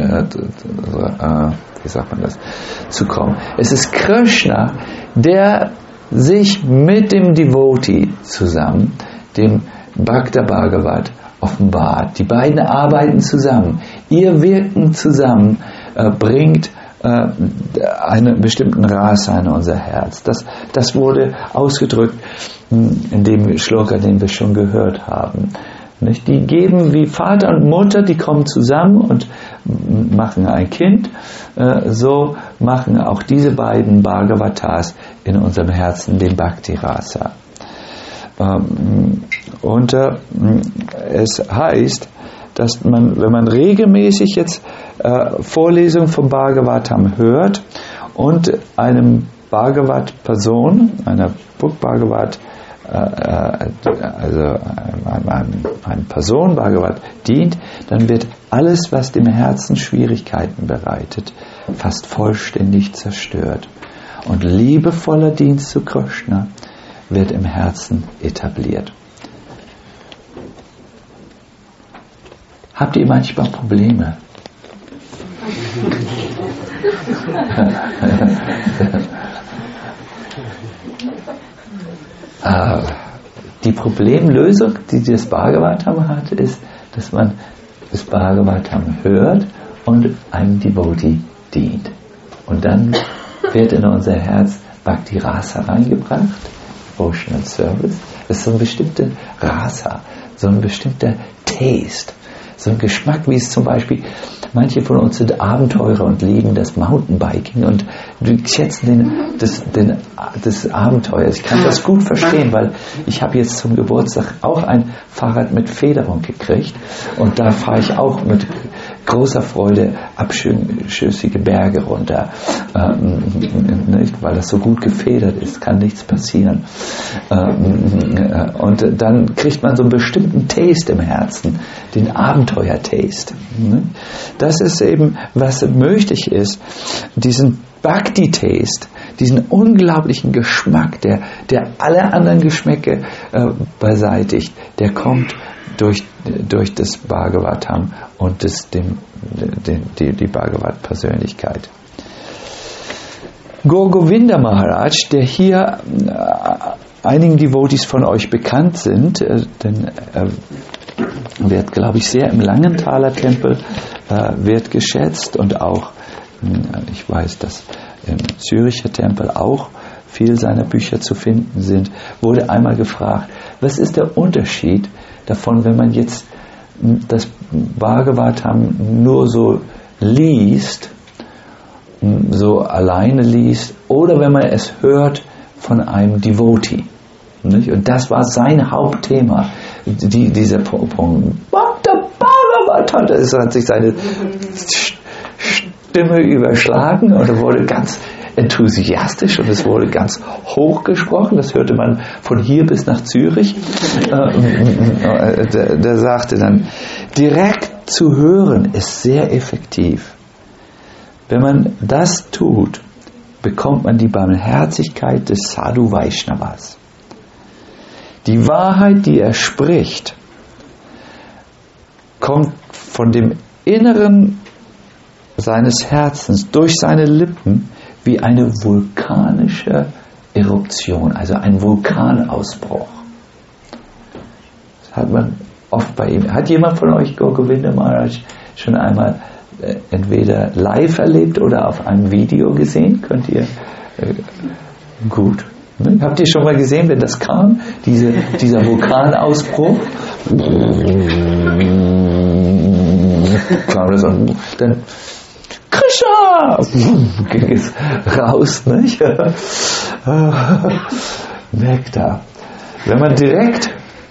wie sagt man das, zu kommen. Es ist Krishna, der sich mit dem Devotee zusammen, dem Bhakta Bhagavat, offenbart. Die beiden arbeiten zusammen. Ihr Wirken zusammen bringt einen bestimmten Rasa in unser Herz. Das wurde ausgedrückt in dem Shloka, den wir schon gehört haben. Nicht? Die geben wie Vater und Mutter, die kommen zusammen und machen ein Kind. So machen auch diese beiden Bhagavatas in unserem Herzen den Bhakti Rasa. Und es heißt, dass man, wenn man regelmäßig jetzt Vorlesungen vom Bhagavatam hört und einem Bhagavat-Person, einer Book Bhagavat, also eine Person Bhagavat dient, dann wird alles, was dem Herzen Schwierigkeiten bereitet, fast vollständig zerstört. Und liebevoller Dienst zu Krishna wird im Herzen etabliert. Habt ihr manchmal Probleme? Die Problemlösung, die das Bhagavatam hat, ist, dass man das Bhagavatam hört und einem Devotee dient. Und dann wird in unser Herz Bhakti Rasa reingebracht, Devotional Service. Das ist so ein bestimmter Rasa, so ein bestimmter Taste, so ein Geschmack, wie es zum Beispiel, manche von uns sind Abenteurer und lieben das Mountainbiking und schätzen das Abenteuer. Ich kann das gut verstehen, weil ich habe jetzt zum Geburtstag auch ein Fahrrad mit Federung gekriegt und da fahre ich auch mit großer Freude abschüssige Berge runter, nicht? Weil das so gut gefedert ist, kann nichts passieren. Und dann kriegt man so einen bestimmten Taste im Herzen, den Abenteuer-Taste. Das ist eben, was möglich ist, diesen Bhakti-Taste, diesen unglaublichen Geschmack, der alle anderen Geschmäcke beseitigt, der kommt durch das Bhagavatam und die Bhagavat-Persönlichkeit. Gaur Govinda Maharaj, der hier einigen Devotees von euch bekannt sind, denn er wird, glaube ich, sehr im Langenthaler Tempel wird geschätzt und auch, ich weiß, dass im Züricher Tempel auch viel seiner Bücher zu finden sind, wurde einmal gefragt, was ist der Unterschied davon, wenn man jetzt das Bhagavatam nur so liest, so alleine liest, oder wenn man es hört von einem Devotee. Nicht? Und das war sein Hauptthema, dieser Punkt. Der Bhagavatam, das hat sich seine Stimme überschlagen und er wurde ganz enthusiastisch und es wurde ganz hoch gesprochen. Das hörte man von hier bis nach Zürich. Der sagte dann, direkt zu hören ist sehr effektiv. Wenn man das tut, bekommt man die Barmherzigkeit des Sadhu Vaishnavas. Die Wahrheit, die er spricht, kommt von dem Inneren seines Herzens durch seine Lippen wie eine vulkanische Eruption, also ein Vulkanausbruch. Das hat man oft bei ihm. Hat jemand von euch Gaur Govinda Maharaj schon einmal entweder live erlebt oder auf einem Video gesehen? Könnt ihr? Gut. Habt ihr schon mal gesehen, wenn das kam, dieser Vulkanausbruch? Kam das und dann Krishna! Ging es raus, nicht? Nektar. Wenn man direkt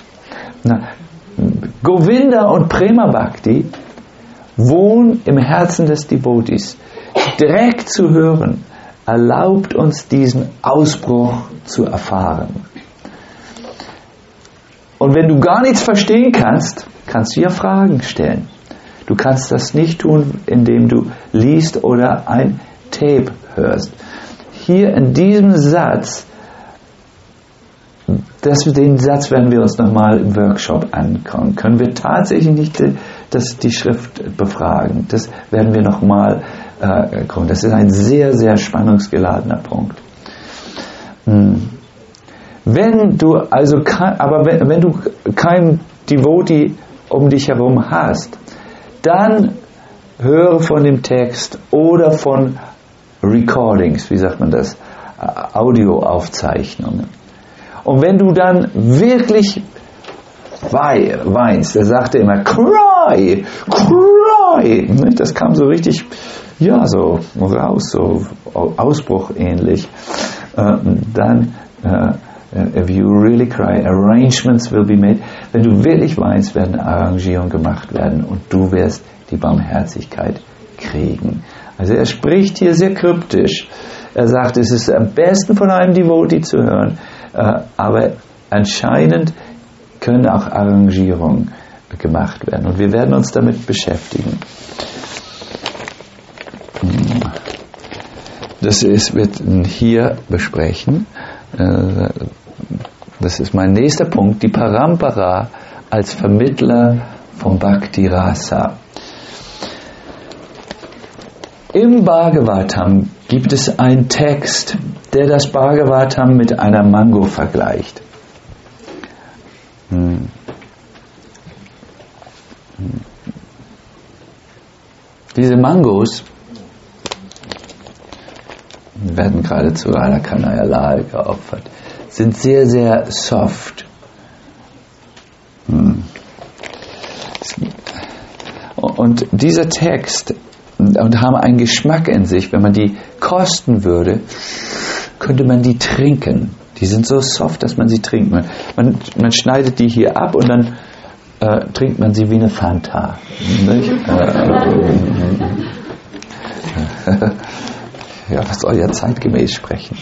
Govinda und Prema Bhakti wohnen im Herzen des Devotees. Direkt zu hören, erlaubt uns diesen Ausbruch zu erfahren. Und wenn du gar nichts verstehen kannst, kannst du ja Fragen stellen. Du kannst das nicht tun, indem du liest oder ein Tape hörst. Hier in diesem Satz, den Satz werden wir uns nochmal im Workshop angucken. Können wir tatsächlich nicht die Schrift befragen. Das werden wir nochmal gucken. Das ist ein sehr, sehr spannungsgeladener Punkt. Wenn du keinen Devotee um dich herum hast, dann höre von dem Text oder von Recordings, wie sagt man das, Audioaufzeichnungen. Und wenn du dann wirklich weinst, er sagte immer, cry, cry, das kam so richtig, ja, so raus, so Ausbruch ähnlich, dann If you really cry, arrangements will be made. Wenn du wirklich weinst, werden Arrangierungen gemacht werden und du wirst die Barmherzigkeit kriegen. Also er spricht hier sehr kryptisch. Er sagt, es ist am besten von einem Devotee zu hören, aber anscheinend können auch Arrangierungen gemacht werden. Und wir werden uns damit beschäftigen. Wird hier besprechen. Das ist mein nächster Punkt, die Parampara als Vermittler vom Bhakti Rasa. Im Bhagavatam gibt es einen Text, der das Bhagavatam mit einer Mango vergleicht. Diese Mangos werden gerade zu Radha Kanhaya Lal geopfert, sind sehr, sehr soft. Und dieser Text und haben einen Geschmack in sich, wenn man die kosten würde, könnte man die trinken. Die sind so soft, dass man sie trinkt. Man schneidet die hier ab und dann trinkt man sie wie eine Fanta. Ja, was soll ja zeitgemäß sprechen.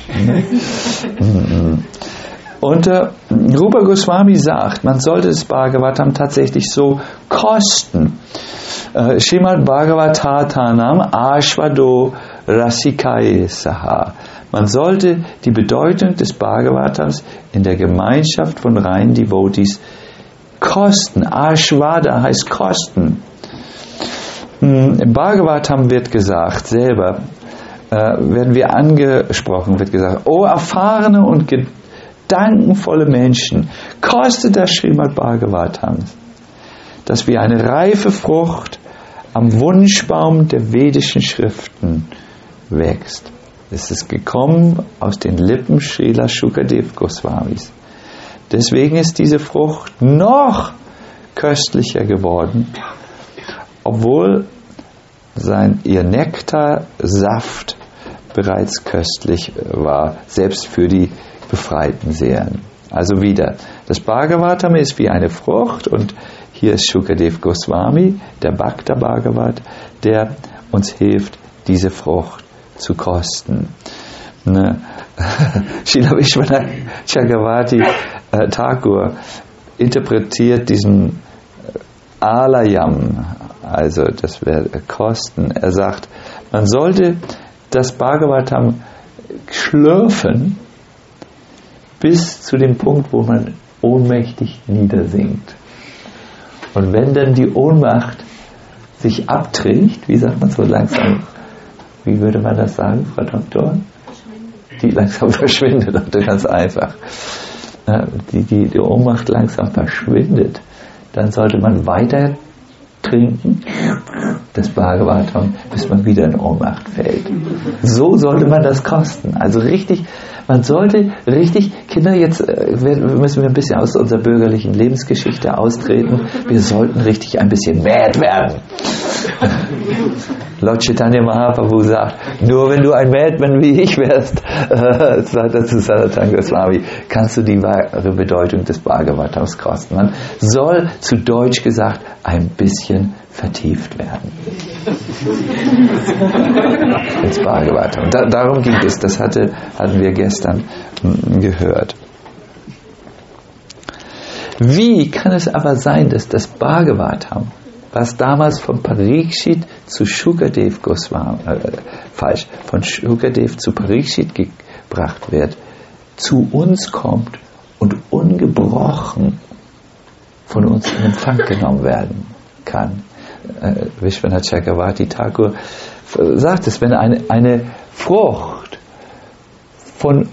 Und Rupa Goswami sagt, man sollte das Bhagavatam tatsächlich so kosten. Srimad Bhagavatatanam Ashvado Rasikaye Saha. Man sollte die Bedeutung des Bhagavatams in der Gemeinschaft von reinen Devotees kosten. Ashvada heißt kosten. Im Bhagavatam wird gesagt, selber, werden wir angesprochen, wird gesagt, o erfahrene und gedankenvolle Menschen, kostet das Srimad Bhagavatam, das wie eine reife Frucht am Wunschbaum der vedischen Schriften wächst. Es ist gekommen aus den Lippen Srila Shukadev Goswamis. Deswegen ist diese Frucht noch köstlicher geworden, obwohl ihr Nektarsaft bereits köstlich war, selbst für die befreiten Seelen. Also wieder, das Bhagavatam ist wie eine Frucht und hier ist Shukadev Goswami, der Bhakta Bhagavat, der uns hilft, diese Frucht zu kosten. Srila Vishwanath Chakravarti Thakur interpretiert diesen Alayam, also das wäre kosten. Er sagt, man sollte das Bhagavatam schlürfen bis zu dem Punkt, wo man ohnmächtig niedersinkt. Und wenn dann die Ohnmacht sich abträgt, wie sagt man so langsam, wie würde man das sagen, Frau Doktor? Die langsam verschwindet, ganz einfach. Die Ohnmacht langsam verschwindet, dann sollte man weiter trinken, das Bhagavatam, bis man wieder in Ohnmacht fällt. So sollte man das kosten. Also richtig, man sollte richtig, Kinder, jetzt müssen wir ein bisschen aus unserer bürgerlichen Lebensgeschichte austreten. Wir sollten richtig ein bisschen mad werden. Lord Chaitanya Mahaprabhu sagt, nur wenn du ein Madman wie ich wärst, sagt er zu Sanatana Goswami, kannst du die wahre Bedeutung des Bhagavatams kosten. Man soll, zu Deutsch gesagt, ein bisschen vertieft werden. Ins Bhagavatam. Darum ging es, das hatten wir gestern gehört. Wie kann es aber sein, dass das Bhagavatam, was damals von Parikshit zu Shukadev Goswami, von Shukadev zu Parikshit gebracht wird, zu uns kommt und ungebrochen von uns in Empfang genommen werden kann? Vishwanath Chakravarti Thakur sagt es, wenn eine Frucht von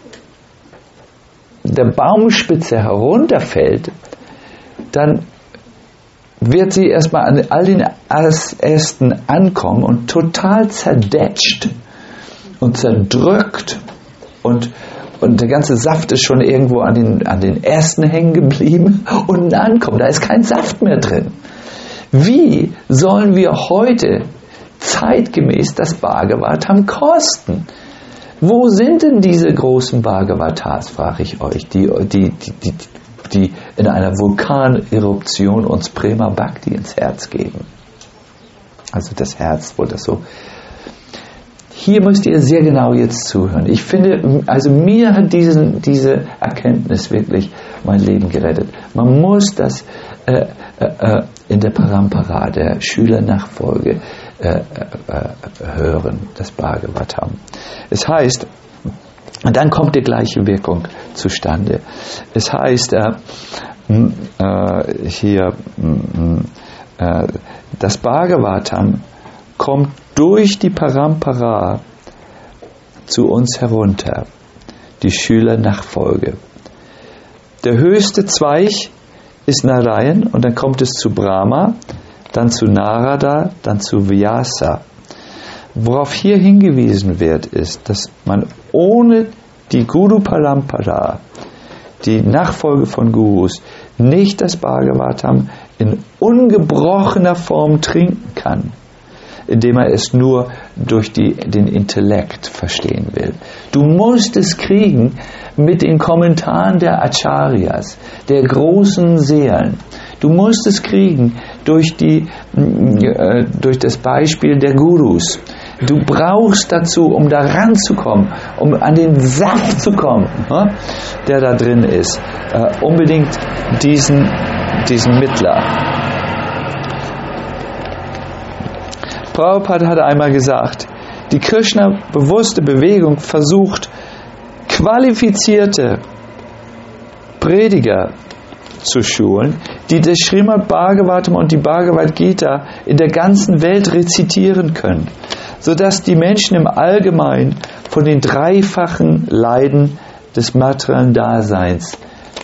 der Baumspitze herunterfällt, dann wird sie erstmal an all den Ästen ankommen und total zerdetscht und zerdrückt und der ganze Saft ist schon irgendwo an den Ästen hängen geblieben und ankommen, da ist kein Saft mehr drin. Wie sollen wir heute zeitgemäß das Bhagavatam kosten? Wo sind denn diese großen Bhagavatas, frage ich euch, die in einer Vulkaneruption uns Prema Bhakti ins Herz geben? Also das Herz, wo das so... Hier müsst ihr sehr genau jetzt zuhören. Ich finde, also mir hat diese Erkenntnis wirklich mein Leben gerettet. Man muss das in der Parampara, der Schülernachfolge, hören, das Bhagavatam. Es heißt, und dann kommt die gleiche Wirkung zustande. Es heißt das Bhagavatam kommt durch die Parampara zu uns herunter, die Schülernachfolge. Der höchste Zweig ist Narayan und dann kommt es zu Brahma, dann zu Narada, dann zu Vyasa. Worauf hier hingewiesen wird, ist, dass man ohne die Guru Parampara, die Nachfolge von Gurus, nicht das Bhagavatam in ungebrochener Form trinken kann, indem er es nur durch den Intellekt verstehen will. Du musst es kriegen mit den Kommentaren der Acharyas, der großen Seelen. Du musst es kriegen durch das Beispiel der Gurus. Du brauchst dazu, um da ranzukommen, um an den Saft zu kommen, der da drin ist, unbedingt diesen Mittler. Prabhupada hat einmal gesagt, die Krishna-bewusste Bewegung versucht, qualifizierte Prediger zu schulen, die das Srimad Bhagavatam und die Bhagavad Gita in der ganzen Welt rezitieren können, sodass die Menschen im Allgemeinen von den dreifachen Leiden des materiellen Daseins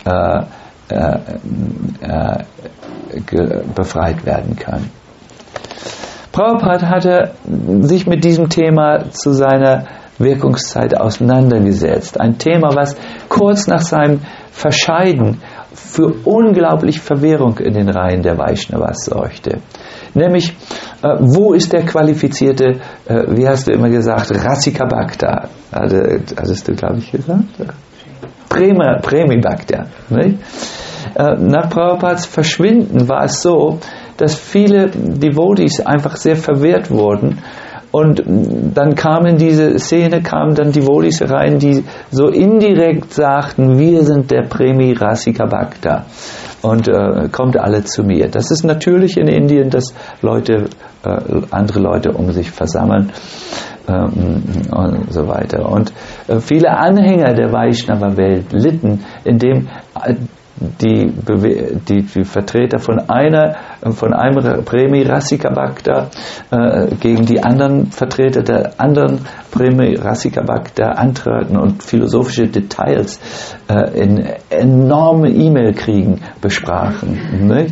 befreit werden können. Prabhupada hatte sich mit diesem Thema zu seiner Wirkungszeit auseinandergesetzt. Ein Thema, was kurz nach seinem Verscheiden für unglaubliche Verwirrung in den Reihen der Vaishnavas sorgte. Nämlich, wo ist der qualifizierte, wie hast du immer gesagt, Rasika Bhakta? Hattest du, glaube ich, gesagt? Premi Bhakta. Nicht? Nach Prabhupads Verschwinden war es so, dass viele Devotees einfach sehr verwirrt wurden und dann kamen dann Devotees rein, die so indirekt sagten, wir sind der Premi Rasika Bhakta und kommt alle zu mir. Das ist natürlich in Indien, dass andere Leute um sich versammeln und so weiter. Und viele Anhänger der Vaishnava-Welt litten, indem die Vertreter von einem Premi Rasika Bhakta gegen die anderen Vertreter der anderen Premi Rasika Bhakta antraten und philosophische Details in enorme E-Mail-Kriegen besprachen, nicht?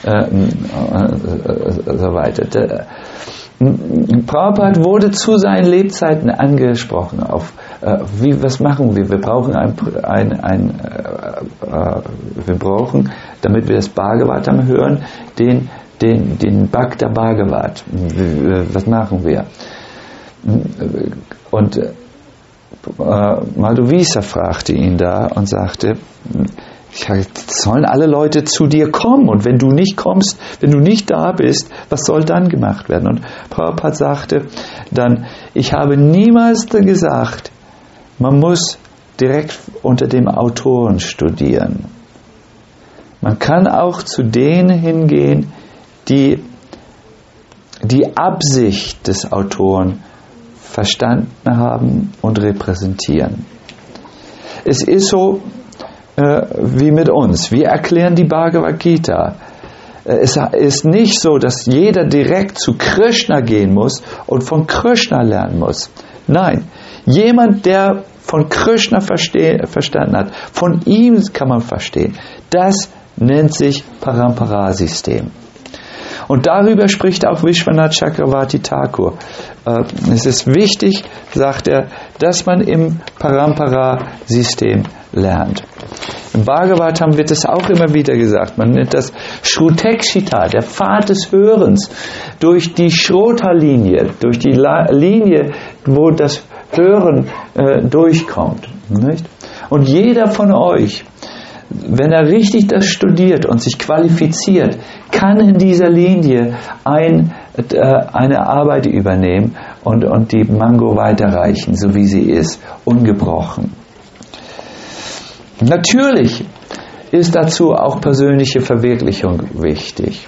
So weiter. Prabhupada wurde zu seinen Lebzeiten angesprochen auf was machen wir? Wir brauchen wir brauchen, damit wir das Bhagavatam hören, den Bhakta Bhagavat. Was machen wir? Und Madhuvisa fragte ihn da und sagte, sollen alle Leute zu dir kommen und wenn du nicht kommst, wenn du nicht da bist, was soll dann gemacht werden? Und Prabhupada sagte dann, ich habe niemals gesagt, man muss direkt unter dem Autoren studieren. Man kann auch zu denen hingehen, die die Absicht des Autoren verstanden haben und repräsentieren. Es ist so, wie mit uns. Wir erklären die Bhagavad Gita. Es ist nicht so, dass jeder direkt zu Krishna gehen muss und von Krishna lernen muss. Nein, jemand, der von Krishna verstanden hat, von ihm kann man verstehen. Das nennt sich Parampara-System. Und darüber spricht auch Vishwanath Chakravarti Thakur. Es ist wichtig, sagt er, dass man im Parampara-System lernt. Im Bhagavatam wird es auch immer wieder gesagt. Man nennt das Shrutekshita, der Pfad des Hörens, durch die Shrota-Linie, durch die Linie, wo das Hören durchkommt. Nicht? Und jeder von euch, wenn er richtig das studiert und sich qualifiziert, kann in dieser Linie eine Arbeit übernehmen und die Mango weiterreichen, so wie sie ist, ungebrochen. Natürlich ist dazu auch persönliche Verwirklichung wichtig.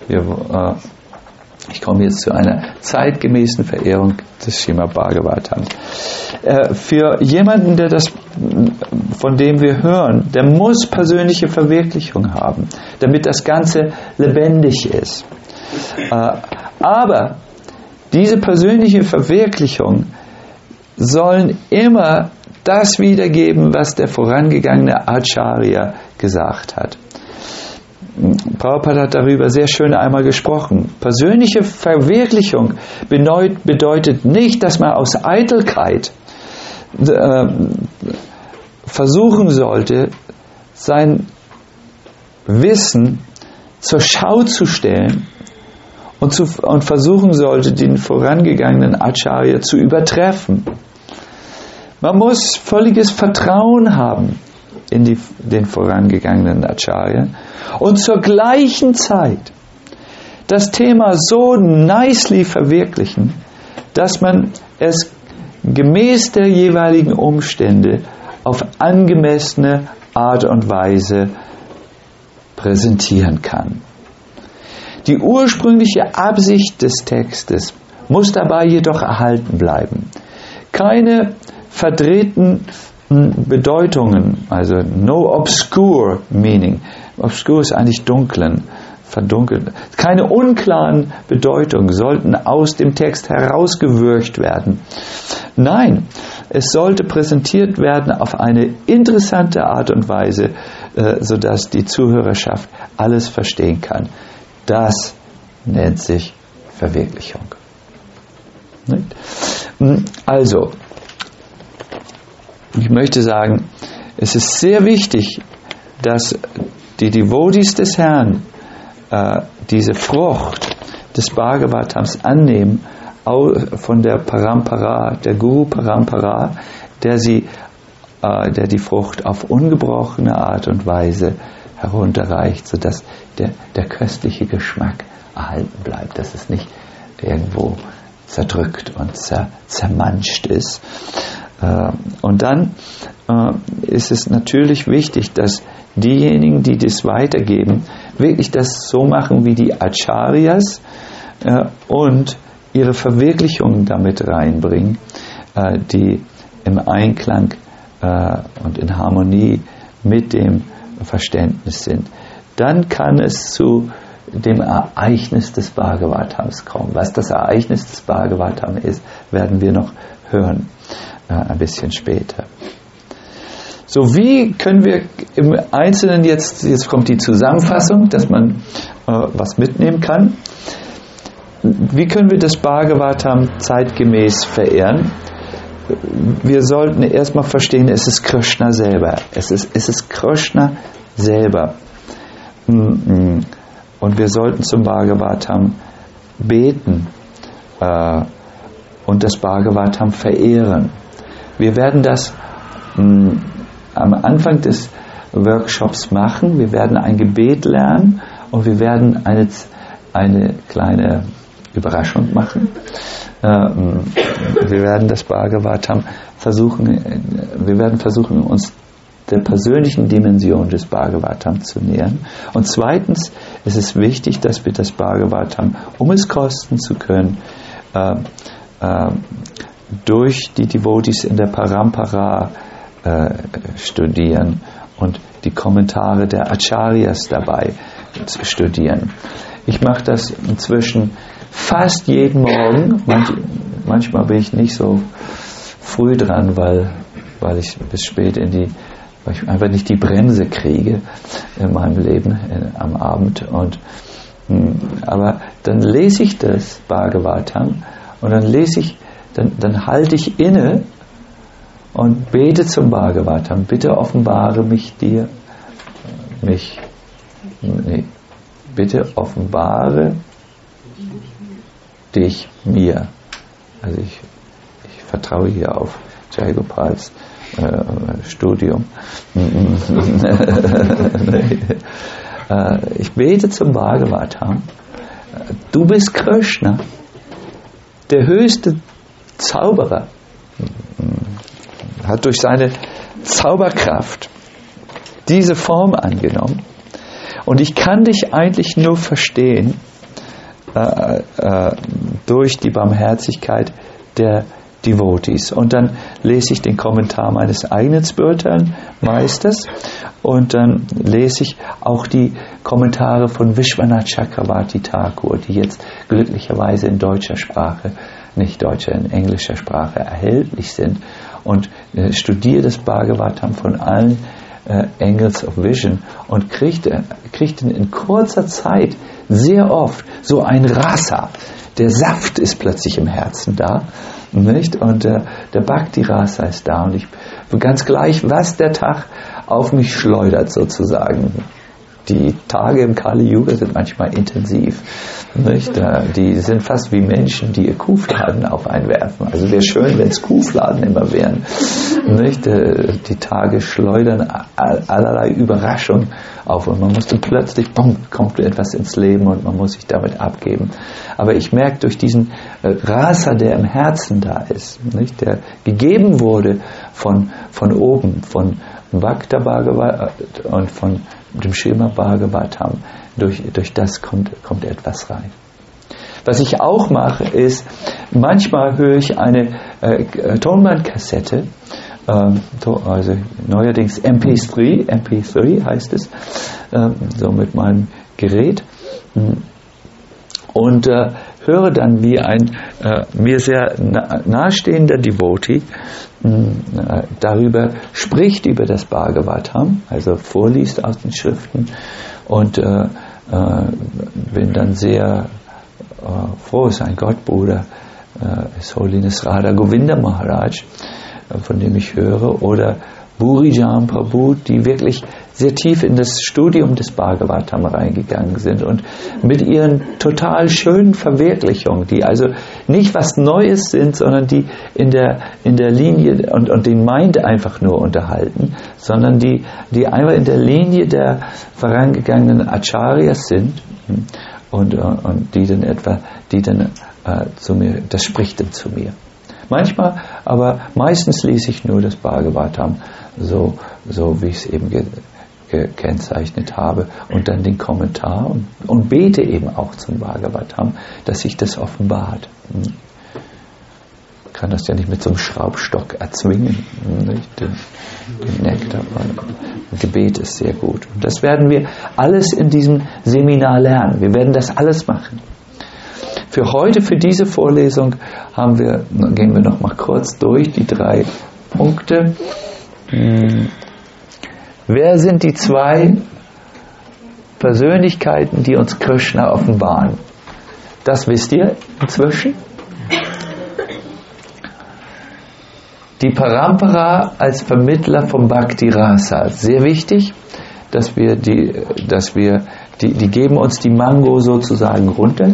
Ich komme jetzt zu einer zeitgemäßen Verehrung des Srimad Bhagavatam. Für jemanden, von dem wir hören, der muss persönliche Verwirklichung haben, damit das Ganze lebendig ist. Aber diese persönliche Verwirklichung sollen immer das wiedergeben, was der vorangegangene Acharya gesagt hat. Prabhupada hat darüber sehr schön einmal gesprochen. Persönliche Verwirklichung bedeutet nicht, dass man aus Eitelkeit versuchen sollte, sein Wissen zur Schau zu stellen und versuchen sollte, den vorangegangenen Acharya zu übertreffen. Man muss völliges Vertrauen haben in den vorangegangenen Acharya und zur gleichen Zeit das Thema so nicely verwirklichen, dass man es gemäß der jeweiligen Umstände auf angemessene Art und Weise präsentieren kann. Die ursprüngliche Absicht des Textes muss dabei jedoch erhalten bleiben. Keine verdrehten Bedeutungen, also no obscure meaning. Obscure ist eigentlich verdunkelt. Keine unklaren Bedeutungen sollten aus dem Text herausgewürgt werden. Nein, es sollte präsentiert werden auf eine interessante Art und Weise, sodass die Zuhörerschaft alles verstehen kann. Das nennt sich Verwirklichung. Also, ich möchte sagen, es ist sehr wichtig, dass die Devotees des Herrn diese Frucht des Bhagavatams annehmen, von der Parampara, der Guru Parampara, der die Frucht auf ungebrochene Art und Weise herunterreicht, sodass der köstliche Geschmack erhalten bleibt, dass es nicht irgendwo zerdrückt und zermanscht ist. Und dann ist es natürlich wichtig, dass diejenigen, die das weitergeben, wirklich das so machen wie die Acharyas und ihre Verwirklichungen damit reinbringen, die im Einklang und in Harmonie mit dem Verständnis sind. Dann kann es zu dem Ereignis des Bhagavatams kommen. Was das Ereignis des Bhagavatam ist, werden wir noch hören, ein bisschen später. So, wie können wir im Einzelnen jetzt kommt die Zusammenfassung, dass man was mitnehmen kann. Wie können wir das Bhagavatam zeitgemäß verehren? Wir sollten erstmal verstehen, es ist Krishna selber. Es ist Krishna selber. Und wir sollten zum Bhagavatam beten und das Bhagavatam verehren. Wir werden das am Anfang des Workshops machen. Wir werden ein Gebet lernen und wir werden eine kleine Überraschung machen. Wir werden das Bhagavatam versuchen, uns der persönlichen Dimension des Bhagavatam zu nähern. Und zweitens ist es wichtig, dass wir das Bhagavatam, um es kosten zu können, durch die Devotees in der Parampara studieren und die Kommentare der Acharyas dabei studieren. Ich mache das inzwischen fast jeden Morgen. Manchmal bin ich nicht so früh dran, weil ich bis spät weil ich einfach nicht die Bremse kriege in meinem Leben am Abend. Aber dann lese ich das Bhagavatam und dann halte ich inne und bete zum Bhagavatam. Bitte offenbare bitte offenbare dich mir. Also ich vertraue hier auf Jayagopals Studium. Ich bete zum Bhagavatam. Du bist Krishna, der höchste Zauberer, hat durch seine Zauberkraft diese Form angenommen. Und ich kann dich eigentlich nur verstehen durch die Barmherzigkeit der Devotees. Und dann lese ich den Kommentar meines eigenen spirituellen Meisters und dann lese ich auch die Kommentare von Vishwanath Chakravarti Thakur, die jetzt glücklicherweise in deutscher Sprache, nicht deutscher, in englischer Sprache erhältlich sind, und studiere das Bhagavatam von allen Angles of Vision und kriegte in kurzer Zeit sehr oft so ein Rasa. Der Saft ist plötzlich im Herzen da, nicht? Und der Bhakti Rasa ist da, und ich bin ganz gleich, was der Tag auf mich schleudert sozusagen. Die Tage im Kali Yuga sind manchmal intensiv, nicht? Die sind fast wie Menschen, die ihr Kuhfladen auf einwerfen. Also wäre schön, wenn es Kuhfladen immer wären, nicht? Die Tage schleudern allerlei Überraschungen auf, und man muss dann plötzlich, bumm, kommt etwas ins Leben und man muss sich damit abgeben. Aber ich merke durch diesen Rasa, der im Herzen da ist, nicht? Der gegeben wurde von oben, von Bhakta Bhagavad und von dem Srimad Bhagavatam, durch das kommt etwas rein. Was ich auch mache, ist, manchmal höre ich eine Tonbandkassette, also neuerdings MP3 heißt es, so mit meinem Gerät, und höre dann, wie ein mir sehr nahestehender Devotee darüber spricht, über das Bhagavatam, also vorliest aus den Schriften, und bin dann sehr froh, ist ein Gottbruder, ist Holiness Radha Govinda Maharaj, von dem ich höre, oder Burijan Prabhu, die wirklich sehr tief in das Studium des Bhagavatam reingegangen sind und mit ihren total schönen Verwirklichungen, die also nicht was Neues sind, sondern die in der Linie und den Mind einfach nur unterhalten, sondern die einfach in der Linie der vorangegangenen Acharyas sind, und die dann zu mir, das spricht dann zu mir. Manchmal, aber meistens lese ich nur das Bhagavatam, so wie ich es eben gekennzeichnet habe, und dann den Kommentar und bete eben auch zum Bhagavatam, dass sich das offenbart. Ich kann das ja nicht mit so einem Schraubstock erzwingen, nicht? Den Nektar. Gebet ist sehr gut. Und das werden wir alles in diesem Seminar lernen. Wir werden das alles machen. Für heute, für diese Vorlesung, gehen wir noch mal kurz durch die 3 Punkte. Wer sind die 2 Persönlichkeiten, die uns Krishna offenbaren? Das wisst ihr inzwischen. Die Parampara als Vermittler vom Bhakti Rasa. Sehr wichtig, dass wir die geben uns die Mango sozusagen runter.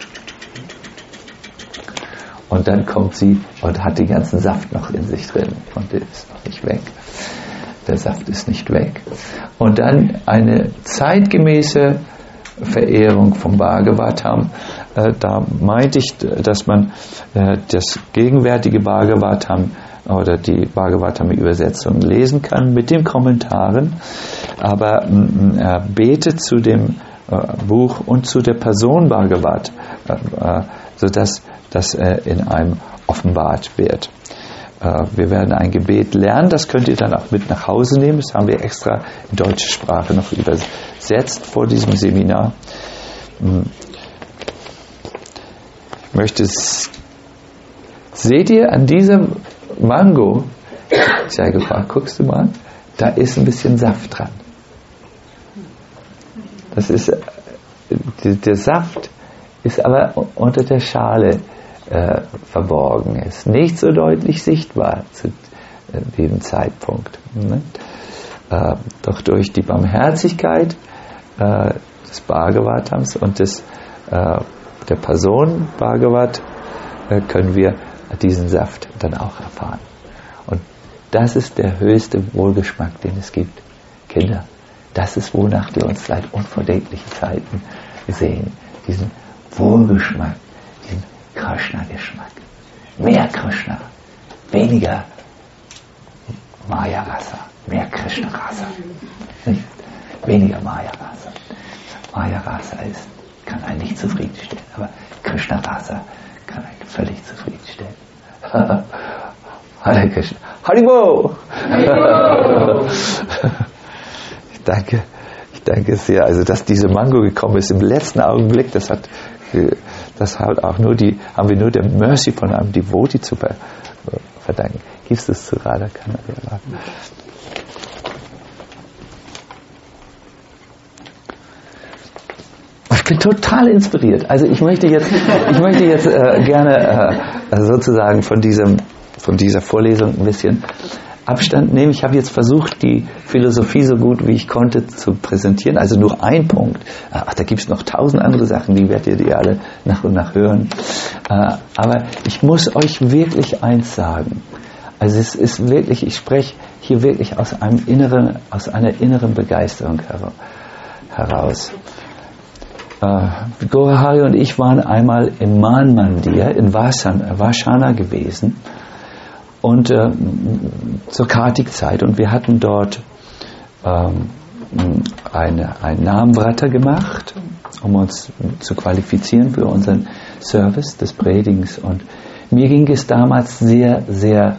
Und dann kommt sie und hat den ganzen Saft noch in sich drin. Und der ist noch nicht weg. Der Saft ist nicht weg. Und dann eine zeitgemäße Verehrung vom Bhagavatam. Da meinte ich, dass man das gegenwärtige Bhagavatam oder die Bhagavatam-Übersetzung lesen kann mit den Kommentaren. Aber betet zu dem Buch und zu der Person Bhagavat, sodass das in einem offenbart wird. Wir werden ein Gebet lernen, das könnt ihr dann auch mit nach Hause nehmen. Das haben wir extra in deutsche Sprache noch übersetzt vor diesem Seminar. Seht ihr an dieser Mango, ich habe gefragt, guckst du mal, da ist ein bisschen Saft dran. Das ist, der Saft ist aber unter der Schale verborgen, ist nicht so deutlich sichtbar zu diesem Zeitpunkt. Ne? Doch durch die Barmherzigkeit des Bhagavatams und der Person Bhagavat können wir diesen Saft dann auch erfahren. Und das ist der höchste Wohlgeschmack, den es gibt. Kinder, das ist, wonach wir uns seit unvordenklichen Zeiten sehen. Diesen Wohlgeschmack, diesen Krishna-Geschmack. Mehr Krishna, weniger Maya-Rasa, mehr Krishna-Rasa. Weniger Maya-Rasa. Maya-Rasa kann einen nicht zufriedenstellen, aber Krishna-Rasa kann einen völlig zufriedenstellen. Hare Krishna. Haribo! Ich danke sehr. Also, dass diese Mango gekommen ist im letzten Augenblick, das hat auch haben wir nur der Mercy von einem Devotee zu verdanken. Gibst du es zu Radha? Ich bin total inspiriert. Also ich möchte jetzt gerne sozusagen von dieser Vorlesung ein bisschen Abstand nehmen. Ich habe jetzt versucht, die Philosophie so gut wie ich konnte zu präsentieren. Also nur ein Punkt. Da gibt es noch 1000 andere Sachen, die werdet ihr alle nach und nach hören. Aber ich muss euch wirklich eins sagen. Also es ist wirklich, ich spreche hier wirklich aus einer inneren Begeisterung heraus. Gaurahari und ich waren einmal im Man Mandir in Varshana gewesen und zur Kartik-Zeit, und wir hatten dort ein Namvrata gemacht, um uns zu qualifizieren für unseren Service des Predigens, und mir ging es damals sehr, sehr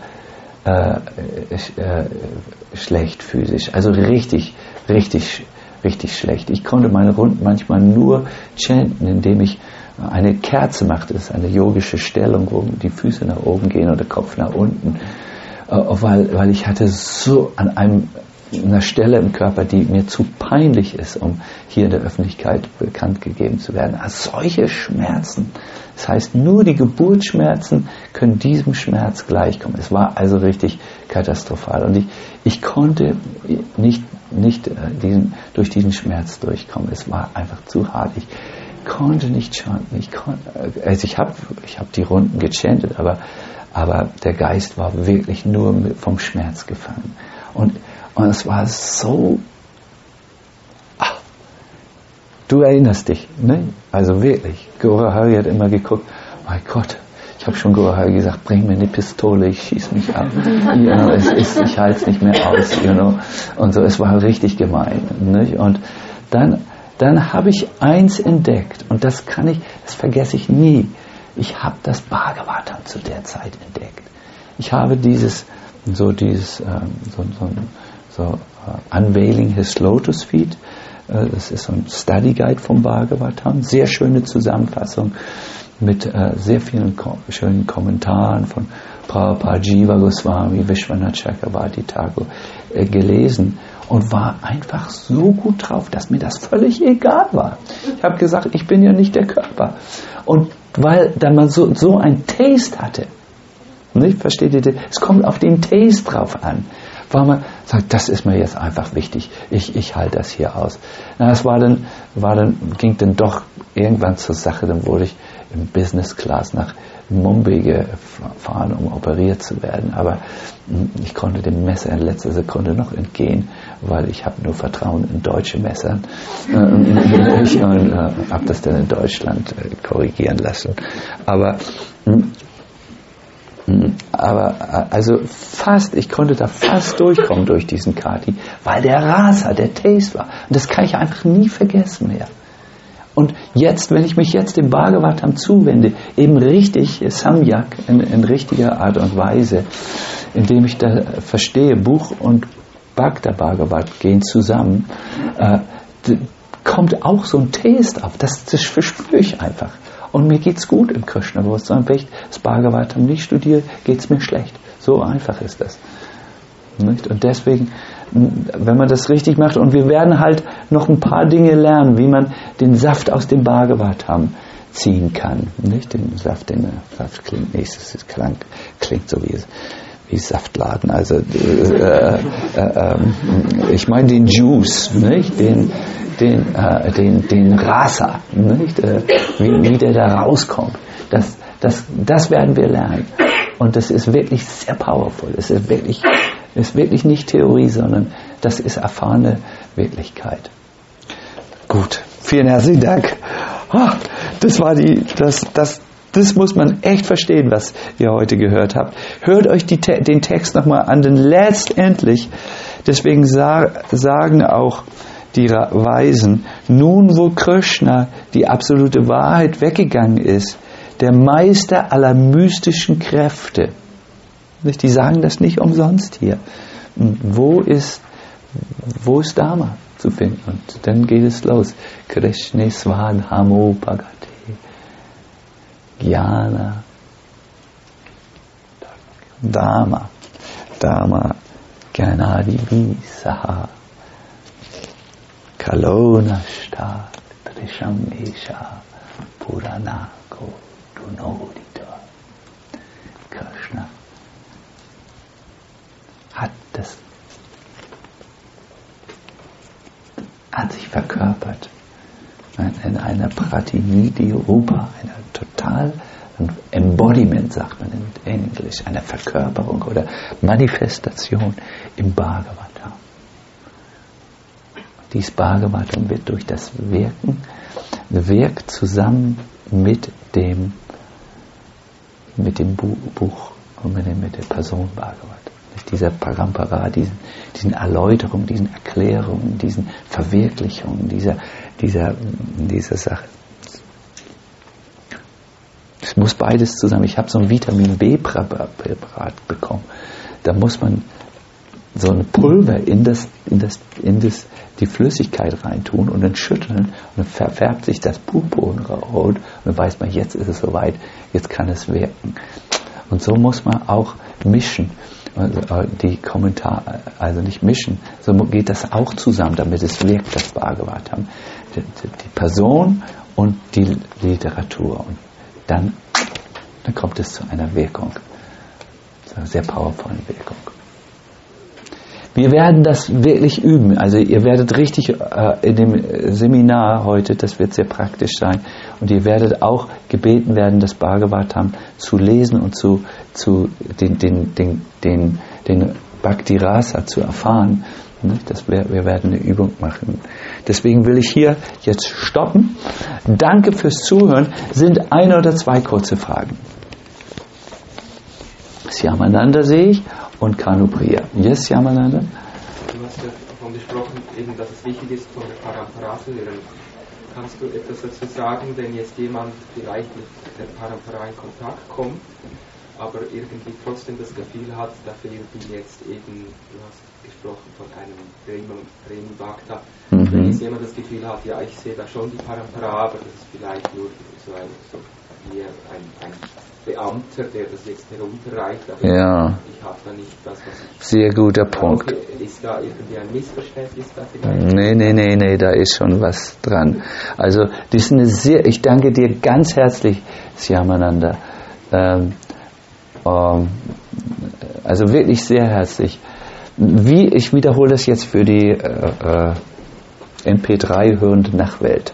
schlecht physisch, also richtig schlecht. Ich konnte meine Runden manchmal nur chanten, indem ich eine Kerze machte. Das ist eine yogische Stellung, wo die Füße nach oben gehen oder der Kopf nach unten. Weil ich hatte so an einer Stelle im Körper, die mir zu peinlich ist, um hier in der Öffentlichkeit bekannt gegeben zu werden. Also solche Schmerzen. Das heißt, nur die Geburtsschmerzen können diesem Schmerz gleichkommen. Es war also richtig katastrophal. Und ich konnte nicht durch diesen Schmerz durchkommen. Es war einfach zu hart. Ich konnte nicht chanten. Ich habe die Runden gechantet, aber der Geist war wirklich nur vom Schmerz gefangen. Und es war so... Du erinnerst dich, ne? Also wirklich. Gaurahari hat immer geguckt, mein Gott, ich habe schon Gaurahari gesagt, bring mir eine Pistole, ich schieß mich ab. Ich halte es nicht mehr aus, Und so, es war richtig gemein. Nicht? Und dann habe ich eins entdeckt, und das vergesse ich nie. Ich habe das Bhagavatam zu der Zeit entdeckt. Ich habe Unveiling His Lotus Feet. Das ist so ein Study Guide vom Bhagavatam. Sehr schöne Zusammenfassung mit sehr vielen schönen Kommentaren von Prabhupada, Jiva Goswami, Vishwanath Chakravarti Thakur gelesen und war einfach so gut drauf, dass mir das völlig egal war. Ich habe gesagt, ich bin ja nicht der Körper. Und weil dann man so ein Taste hatte, nicht? Versteht ihr? Es kommt auf den Taste drauf an. Weil man sagt, das ist mir jetzt einfach wichtig, ich halte das hier aus. Es ging dann doch irgendwann zur Sache, dann wurde ich im Business Class nach Mumbai gefahren, um operiert zu werden, aber ich konnte dem Messer in letzter Sekunde noch entgehen, weil ich habe nur Vertrauen in deutsche Messer und habe das dann in Deutschland korrigieren lassen. Aber also ich konnte da fast durchkommen durch diesen Kati, weil der Rasa, der Taste war. Und das kann ich einfach nie vergessen mehr. Und jetzt, wenn ich mich jetzt dem Bhagavatam zuwende, eben richtig, Samyak, in richtiger Art und Weise, indem ich da verstehe, Buch und Bhakta Bhagavat gehen zusammen, kommt auch so ein Taste auf. Das verspüre ich einfach. Und mir geht's gut im Krishna-Bewusstsein. Wenn ich das Bhagavatam nicht studiere, geht's mir schlecht. So einfach ist das. Nicht? Und deswegen, wenn man das richtig macht, und wir werden halt noch ein paar Dinge lernen, wie man den Saft aus dem Bhagavatam ziehen kann. Nicht? Den Saft klingt nächstes, es klingt so wie Saftladen. Also ich meine den Juice, nicht? Den Rasa, nicht? Wie der da rauskommt. Das werden wir lernen. Und das ist wirklich sehr powerful. Es ist wirklich nicht Theorie, sondern das ist erfahrene Wirklichkeit. Gut, vielen herzlichen Dank. Das muss man echt verstehen, was ihr heute gehört habt. Hört euch den Text nochmal an, denn letztendlich, deswegen sagen auch die Weisen, nun wo Krishna, die absolute Wahrheit, weggegangen ist, der Meister aller mystischen Kräfte. Die sagen das nicht umsonst hier. Wo ist Dharma zu finden? Und dann geht es los. Krishna Svadhamo Bhagate Jnana Dharma Jnanadi Visaha Kalonashta Trishamesha Puranako Dunodita. Krishna hat sich verkörpert in einer Pratinidhi Rupa, einer total Embodiment, sagt man in Englisch, einer Verkörperung oder Manifestation im Bhagavatam. Dies Bhagavatam wird durch das Wirkt zusammen mit dem Buch und mit der Person Bhagavatam. Dieser Parampara, diesen Erläuterungen, diesen Erklärungen, diesen Verwirklichungen, dieser Sache. Es muss beides zusammen. Ich habe so ein Vitamin B-Präparat bekommen. Da muss man so ein Pulver in die Flüssigkeit reintun und dann schütteln und dann verfärbt sich das Purpurrot und dann weiß man, jetzt ist es soweit, jetzt kann es wirken. Und so muss man auch mischen. Die Kommentare, also nicht mischen, so geht das auch zusammen, damit es wirkt, das Bhagavatam. Die Person und die Literatur. Und dann kommt es zu einer Wirkung, zu einer sehr powervollen Wirkung. Wir werden das wirklich üben. Also ihr werdet richtig in dem Seminar heute, das wird sehr praktisch sein, und ihr werdet auch gebeten werden, das Bhagavatam zu lesen und den Bhakti Rasa zu erfahren. Wir werden eine Übung machen. Deswegen will ich hier jetzt stoppen. Danke fürs Zuhören. Sind ein oder zwei kurze Fragen? Shyamananda sehe ich und Kanupriya. Yes, Shyamananda? Du hast ja davon gesprochen, eben, dass es wichtig ist, von der Parampara zu lernen. Kannst du etwas dazu sagen, wenn jetzt jemand vielleicht mit der Parampara in Kontakt kommt, aber irgendwie trotzdem das Gefühl hat, da fehlt ihm jetzt eben, du hast gesprochen von einem Prema Bhakta, wenn jetzt jemand das Gefühl hat, ja, ich sehe da schon die Parampara, aber das ist vielleicht nur so ein Beamter, der das jetzt herunterreicht, aber ja. Ich habe da nicht das, was ich... Sehr guter Punkt. Ist da irgendwie ein Missverständnis da vielleicht? Nee, da ist schon was dran. Also, ich danke dir ganz herzlich, Shyamananda. Also wirklich sehr herzlich. Ich wiederhole das jetzt für die MP3 hörende Nachwelt.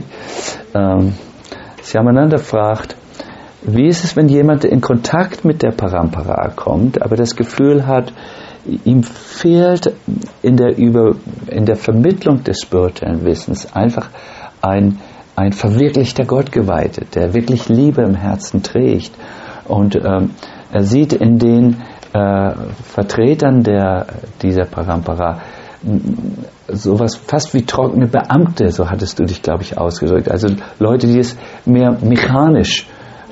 Shyamananda fragt, wie ist es, wenn jemand in Kontakt mit der Parampara kommt, aber das Gefühl hat, ihm fehlt in der Vermittlung des spirituellen Wissens einfach ein verwirklichter Gottgeweihte, der wirklich Liebe im Herzen trägt. Und er sieht in den Vertretern dieser Parampara sowas fast wie trockene Beamte, so hattest du dich, glaube ich, ausgedrückt. Also Leute, die es mehr mechanisch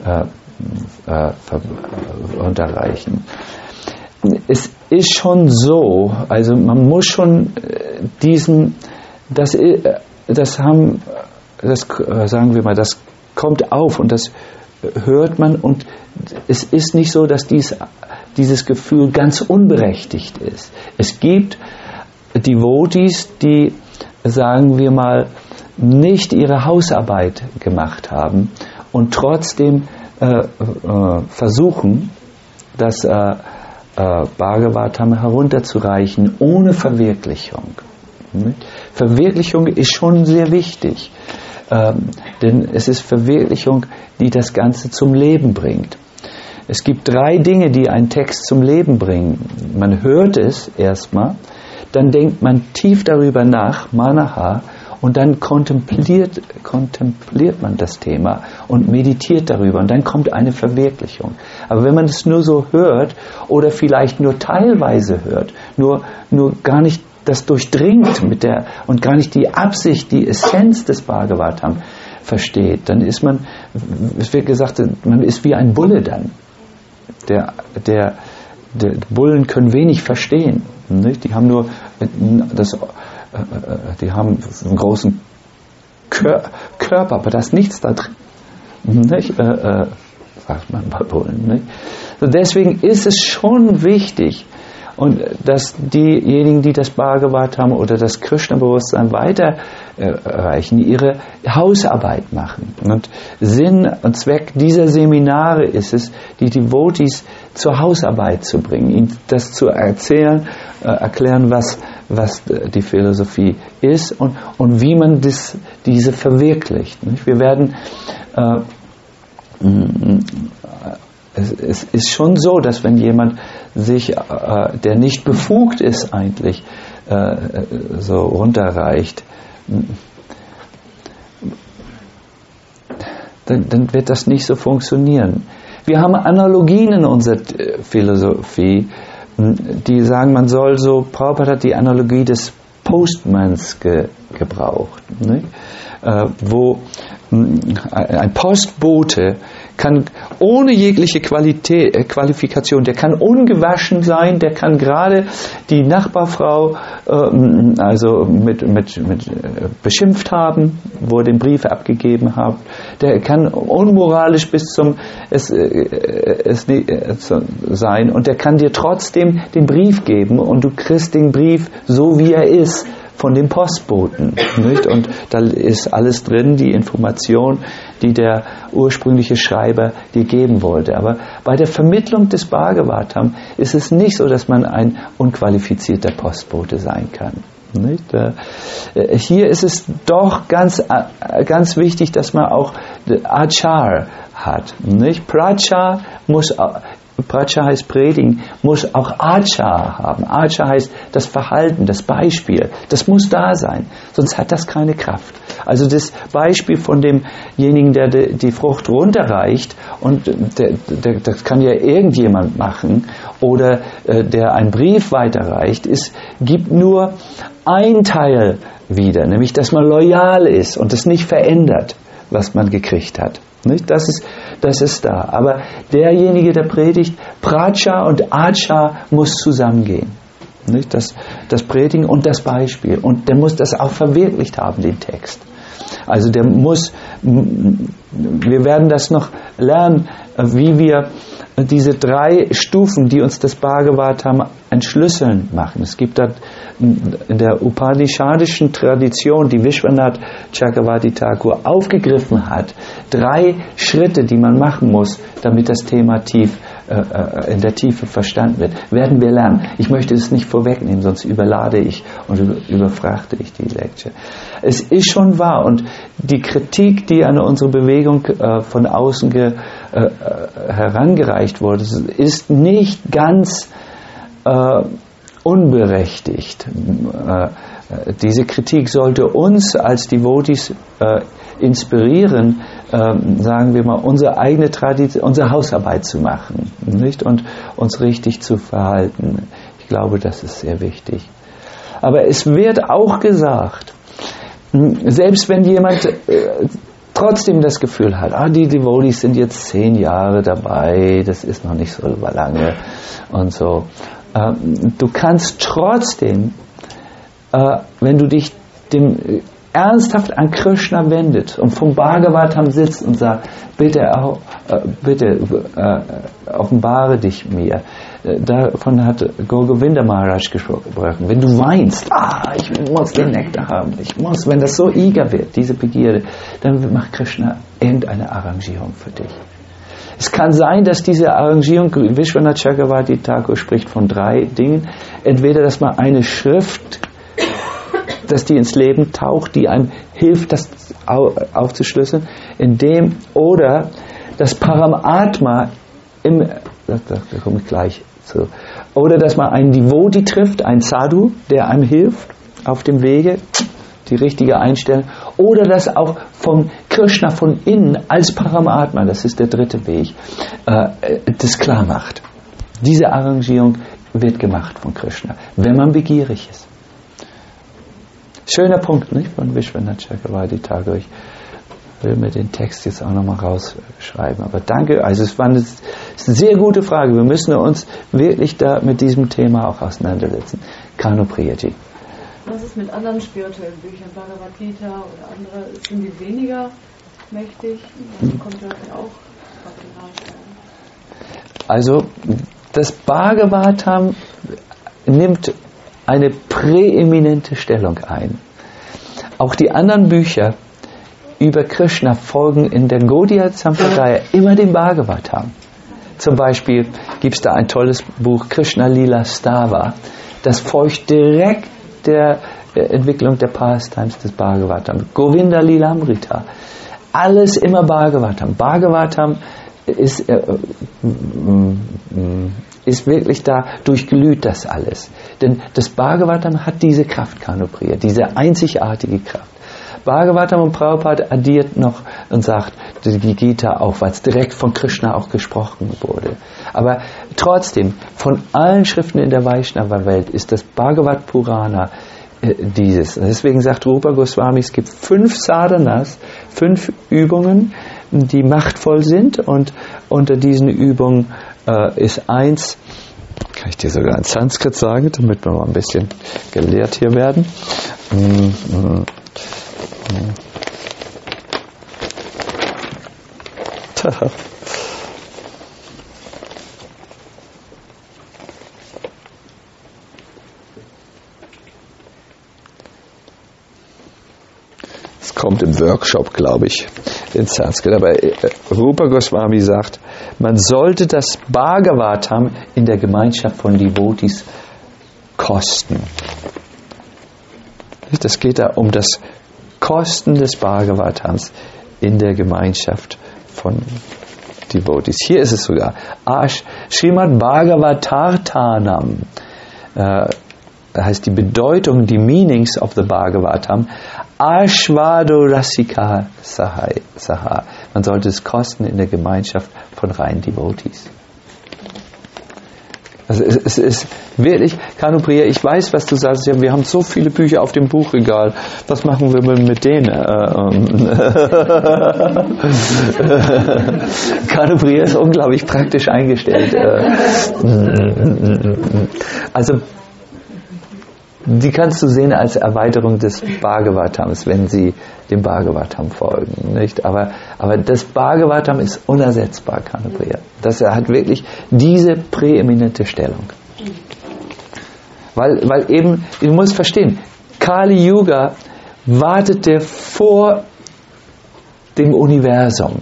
unterreichen. Es ist schon so, also man muss schon sagen wir mal, das kommt auf und das hört man, und es ist nicht so, dass dieses Gefühl ganz unberechtigt ist. Es gibt Devotees, die, sagen wir mal, nicht ihre Hausarbeit gemacht haben und trotzdem versuchen, das Bhagavatam herunterzureichen ohne Verwirklichung. Verwirklichung ist schon sehr wichtig, denn es ist Verwirklichung, die das Ganze zum Leben bringt. Es gibt 3 Dinge, die einen Text zum Leben bringen. Man hört es erstmal, dann denkt man tief darüber nach, Manaha, und dann kontempliert man das Thema und meditiert darüber und dann kommt eine Verwirklichung. Aber wenn man es nur so hört oder vielleicht nur teilweise hört, nur gar nicht das durchdringt und gar nicht die Absicht, die Essenz des Bhagavatam versteht, dann ist man, es wird gesagt, man ist wie ein Bulle dann. Der Bullen können wenig verstehen. Nicht? Die haben nur die haben einen großen Körper, aber da ist nichts da drin. Nicht? Sagt man bei Bullen. Nicht? So deswegen ist es schon wichtig, und dass diejenigen, die das Bhagavatam oder das Krishna-Bewusstsein weiter erreichen, ihre Hausarbeit machen. Und Sinn und Zweck dieser Seminare ist es, die Devotees zur Hausarbeit zu bringen, ihnen das zu erklären, was die Philosophie ist und wie man diese verwirklicht. Nicht? Wir werden es ist schon so, dass wenn jemand sich, der nicht befugt ist eigentlich, so runterreicht, dann wird das nicht so funktionieren. Wir haben Analogien in unserer Philosophie, die sagen, man soll so, Prabhupada hat die Analogie des Postmans gebraucht, nicht? Wo ein Postbote kann ohne jegliche Qualifikation, der kann ungewaschen sein, der kann gerade die Nachbarfrau also mit beschimpft haben, wo er den Brief abgegeben hat, der kann unmoralisch bis zum sein und der kann dir trotzdem den Brief geben und du kriegst den Brief so wie er ist von dem Postboten, nicht? Und da ist alles drin, die Information, die der ursprüngliche Schreiber dir geben wollte. Aber bei der Vermittlung des Bhagavatam ist es nicht so, dass man ein unqualifizierter Postbote sein kann. Nicht? Hier ist es doch ganz wichtig, dass man auch Achar hat. Nicht? Pracha heißt Predigen, muss auch Achar haben. Achar heißt das Verhalten, das Beispiel. Das muss da sein, sonst hat das keine Kraft. Also das Beispiel von demjenigen, der die Frucht runterreicht, und das kann ja irgendjemand machen, oder der einen Brief weiterreicht, gibt nur ein Teil wieder, nämlich dass man loyal ist und es nicht verändert, was man gekriegt hat. Nicht? Das ist da. Aber derjenige, der predigt, Pracha und Acha muss zusammengehen. Nicht? Das Predigen und das Beispiel. Und der muss das auch verwirklicht haben, den Text. Also wir werden das noch lernen, wie wir diese 3 Stufen, die uns das Bhagavatam entschlüsseln, machen. Es gibt da in der upanishadischen Tradition, die Vishwanath Chakravarti Thakur aufgegriffen hat, 3 Schritte, die man machen muss, damit das Thema in der Tiefe verstanden wird. Werden wir lernen. Ich möchte es nicht vorwegnehmen, sonst überlade ich und überfrachte ich die Lecture. Es ist schon wahr, und die Kritik, die an unsere Bewegung von außen herangereicht wurde, ist nicht ganz unberechtigt. Diese Kritik sollte uns als Devotees inspirieren, sagen wir mal, unsere eigene Tradition, unsere Hausarbeit zu machen, nicht? Und uns richtig zu verhalten. Ich glaube, das ist sehr wichtig. Aber es wird auch gesagt, selbst wenn jemand trotzdem das Gefühl hat, die Devotees sind jetzt 10 Jahre dabei, das ist noch nicht so lange und so. Du kannst trotzdem, wenn du dich dem ernsthaft an Krishna wendet und vom Bhagavatam sitzt und sagt, bitte offenbare dich mir. Davon hat Govinda Maharaj gesprochen. Wenn du weinst, ich muss den Nektar haben, wenn das so eager wird, diese Begierde, dann macht Krishna irgendeine Arrangierung für dich. Es kann sein, dass diese Arrangierung, Vishwanath Chakravarti Thakur spricht von 3 Dingen. Entweder, dass man eine Schrift, dass die ins Leben taucht, die einem hilft, das aufzuschlüsseln, oder dass Paramatma Da komme ich gleich zu. Oder dass man einen Devoti trifft, einen Sadhu, der einem hilft auf dem Wege, die richtige Einstellung. Oder dass auch von Krishna von innen als Paramatma, das ist der dritte Weg, das klar macht. Diese Arrangierung wird gemacht von Krishna, wenn man begierig ist. Schöner Punkt, nicht? Von Vishwanath Chakravarti Thakur. Ich will mir den Text jetzt auch nochmal rausschreiben. Aber danke, also es war eine sehr gute Frage. Wir müssen uns wirklich da mit diesem Thema auch auseinandersetzen. Kano Priyati. Was ist mit anderen spirituellen Büchern, Bhagavad Gita oder andere? Sind die weniger mächtig? Kommt das auch auf den Rat? Also das Bhagavatam nimmt eine präeminente Stellung ein. Auch die anderen Bücher über Krishna folgen in der Gaudiya Sampradaya immer dem Bhagavatam. Zum Beispiel gibt es da ein tolles Buch, Krishna Lila Stava, das folgt direkt der Entwicklung der Pastimes des Bhagavatam. Govinda Lilamrita, alles immer Bhagavatam. Bhagavatam ist wirklich da, durchglüht das alles. Denn das Bhagavatam hat diese Kraft, Kanopriya, diese einzigartige Kraft. Bhagavatam und Prabhupada addiert noch und sagt, die Gita auch, weil es direkt von Krishna auch gesprochen wurde. Aber trotzdem, von allen Schriften in der Vaishnava-Welt ist das Bhagavad Purana dieses. Deswegen sagt Rupa Goswami, es gibt 5 Sadhanas, 5 Übungen, die machtvoll sind, und unter diesen Übungen ist eins, kann ich dir sogar in Sanskrit sagen, damit wir mal ein bisschen gelehrt hier werden. Es kommt im Workshop, glaube ich, in Sanskrit. Aber Rupa Goswami sagt, man sollte das Bhagavatam in der Gemeinschaft von Devotis kosten. Das geht da um das Kosten des Bhagavatams in der Gemeinschaft von Devotis. Hier ist es sogar Srimad Bhagavatartanam, heißt die Bedeutung, die Meanings of the Bhagavatam, Ashvado Rasika Saha. Man sollte es kosten in der Gemeinschaft von reinen Devotis. Also es ist wirklich, Kanupriya, ich weiß, was du sagst, ja, wir haben so viele Bücher auf dem Buchregal, was machen wir mit denen? Kanupriya ist unglaublich praktisch eingestellt. Also die kannst du sehen als Erweiterung des Bhagavatams, wenn sie dem Bhagavatam folgen, nicht? Aber das Bhagavatam ist unersetzbar, Kanupriya. Das hat wirklich diese präeminente Stellung. Weil eben, du musst verstehen, Kali Yuga wartete vor dem Universum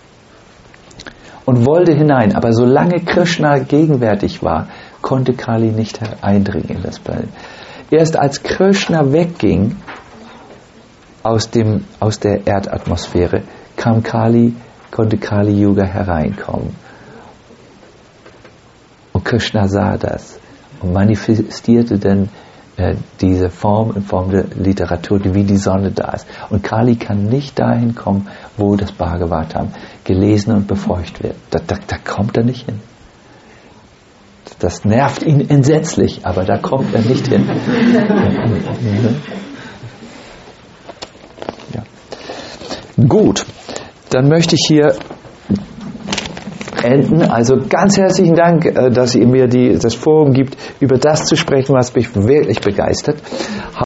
und wollte hinein. Aber solange Krishna gegenwärtig war, konnte Kali nicht eindringen in das Planet. Erst als Krishna wegging aus der Erdatmosphäre, konnte Kali Yuga hereinkommen. Und Krishna sah das und manifestierte dann diese Form in Form der Literatur, wie die Sonne da ist. Und Kali kann nicht dahin kommen, wo das Bhagavatam gelesen und befeucht wird. Da kommt er nicht hin. Das nervt ihn entsetzlich, aber da kommt er nicht hin. Ja. Gut, dann möchte ich hier enden. Also ganz herzlichen Dank, dass ihr mir das Forum gibt, über das zu sprechen, was mich wirklich begeistert.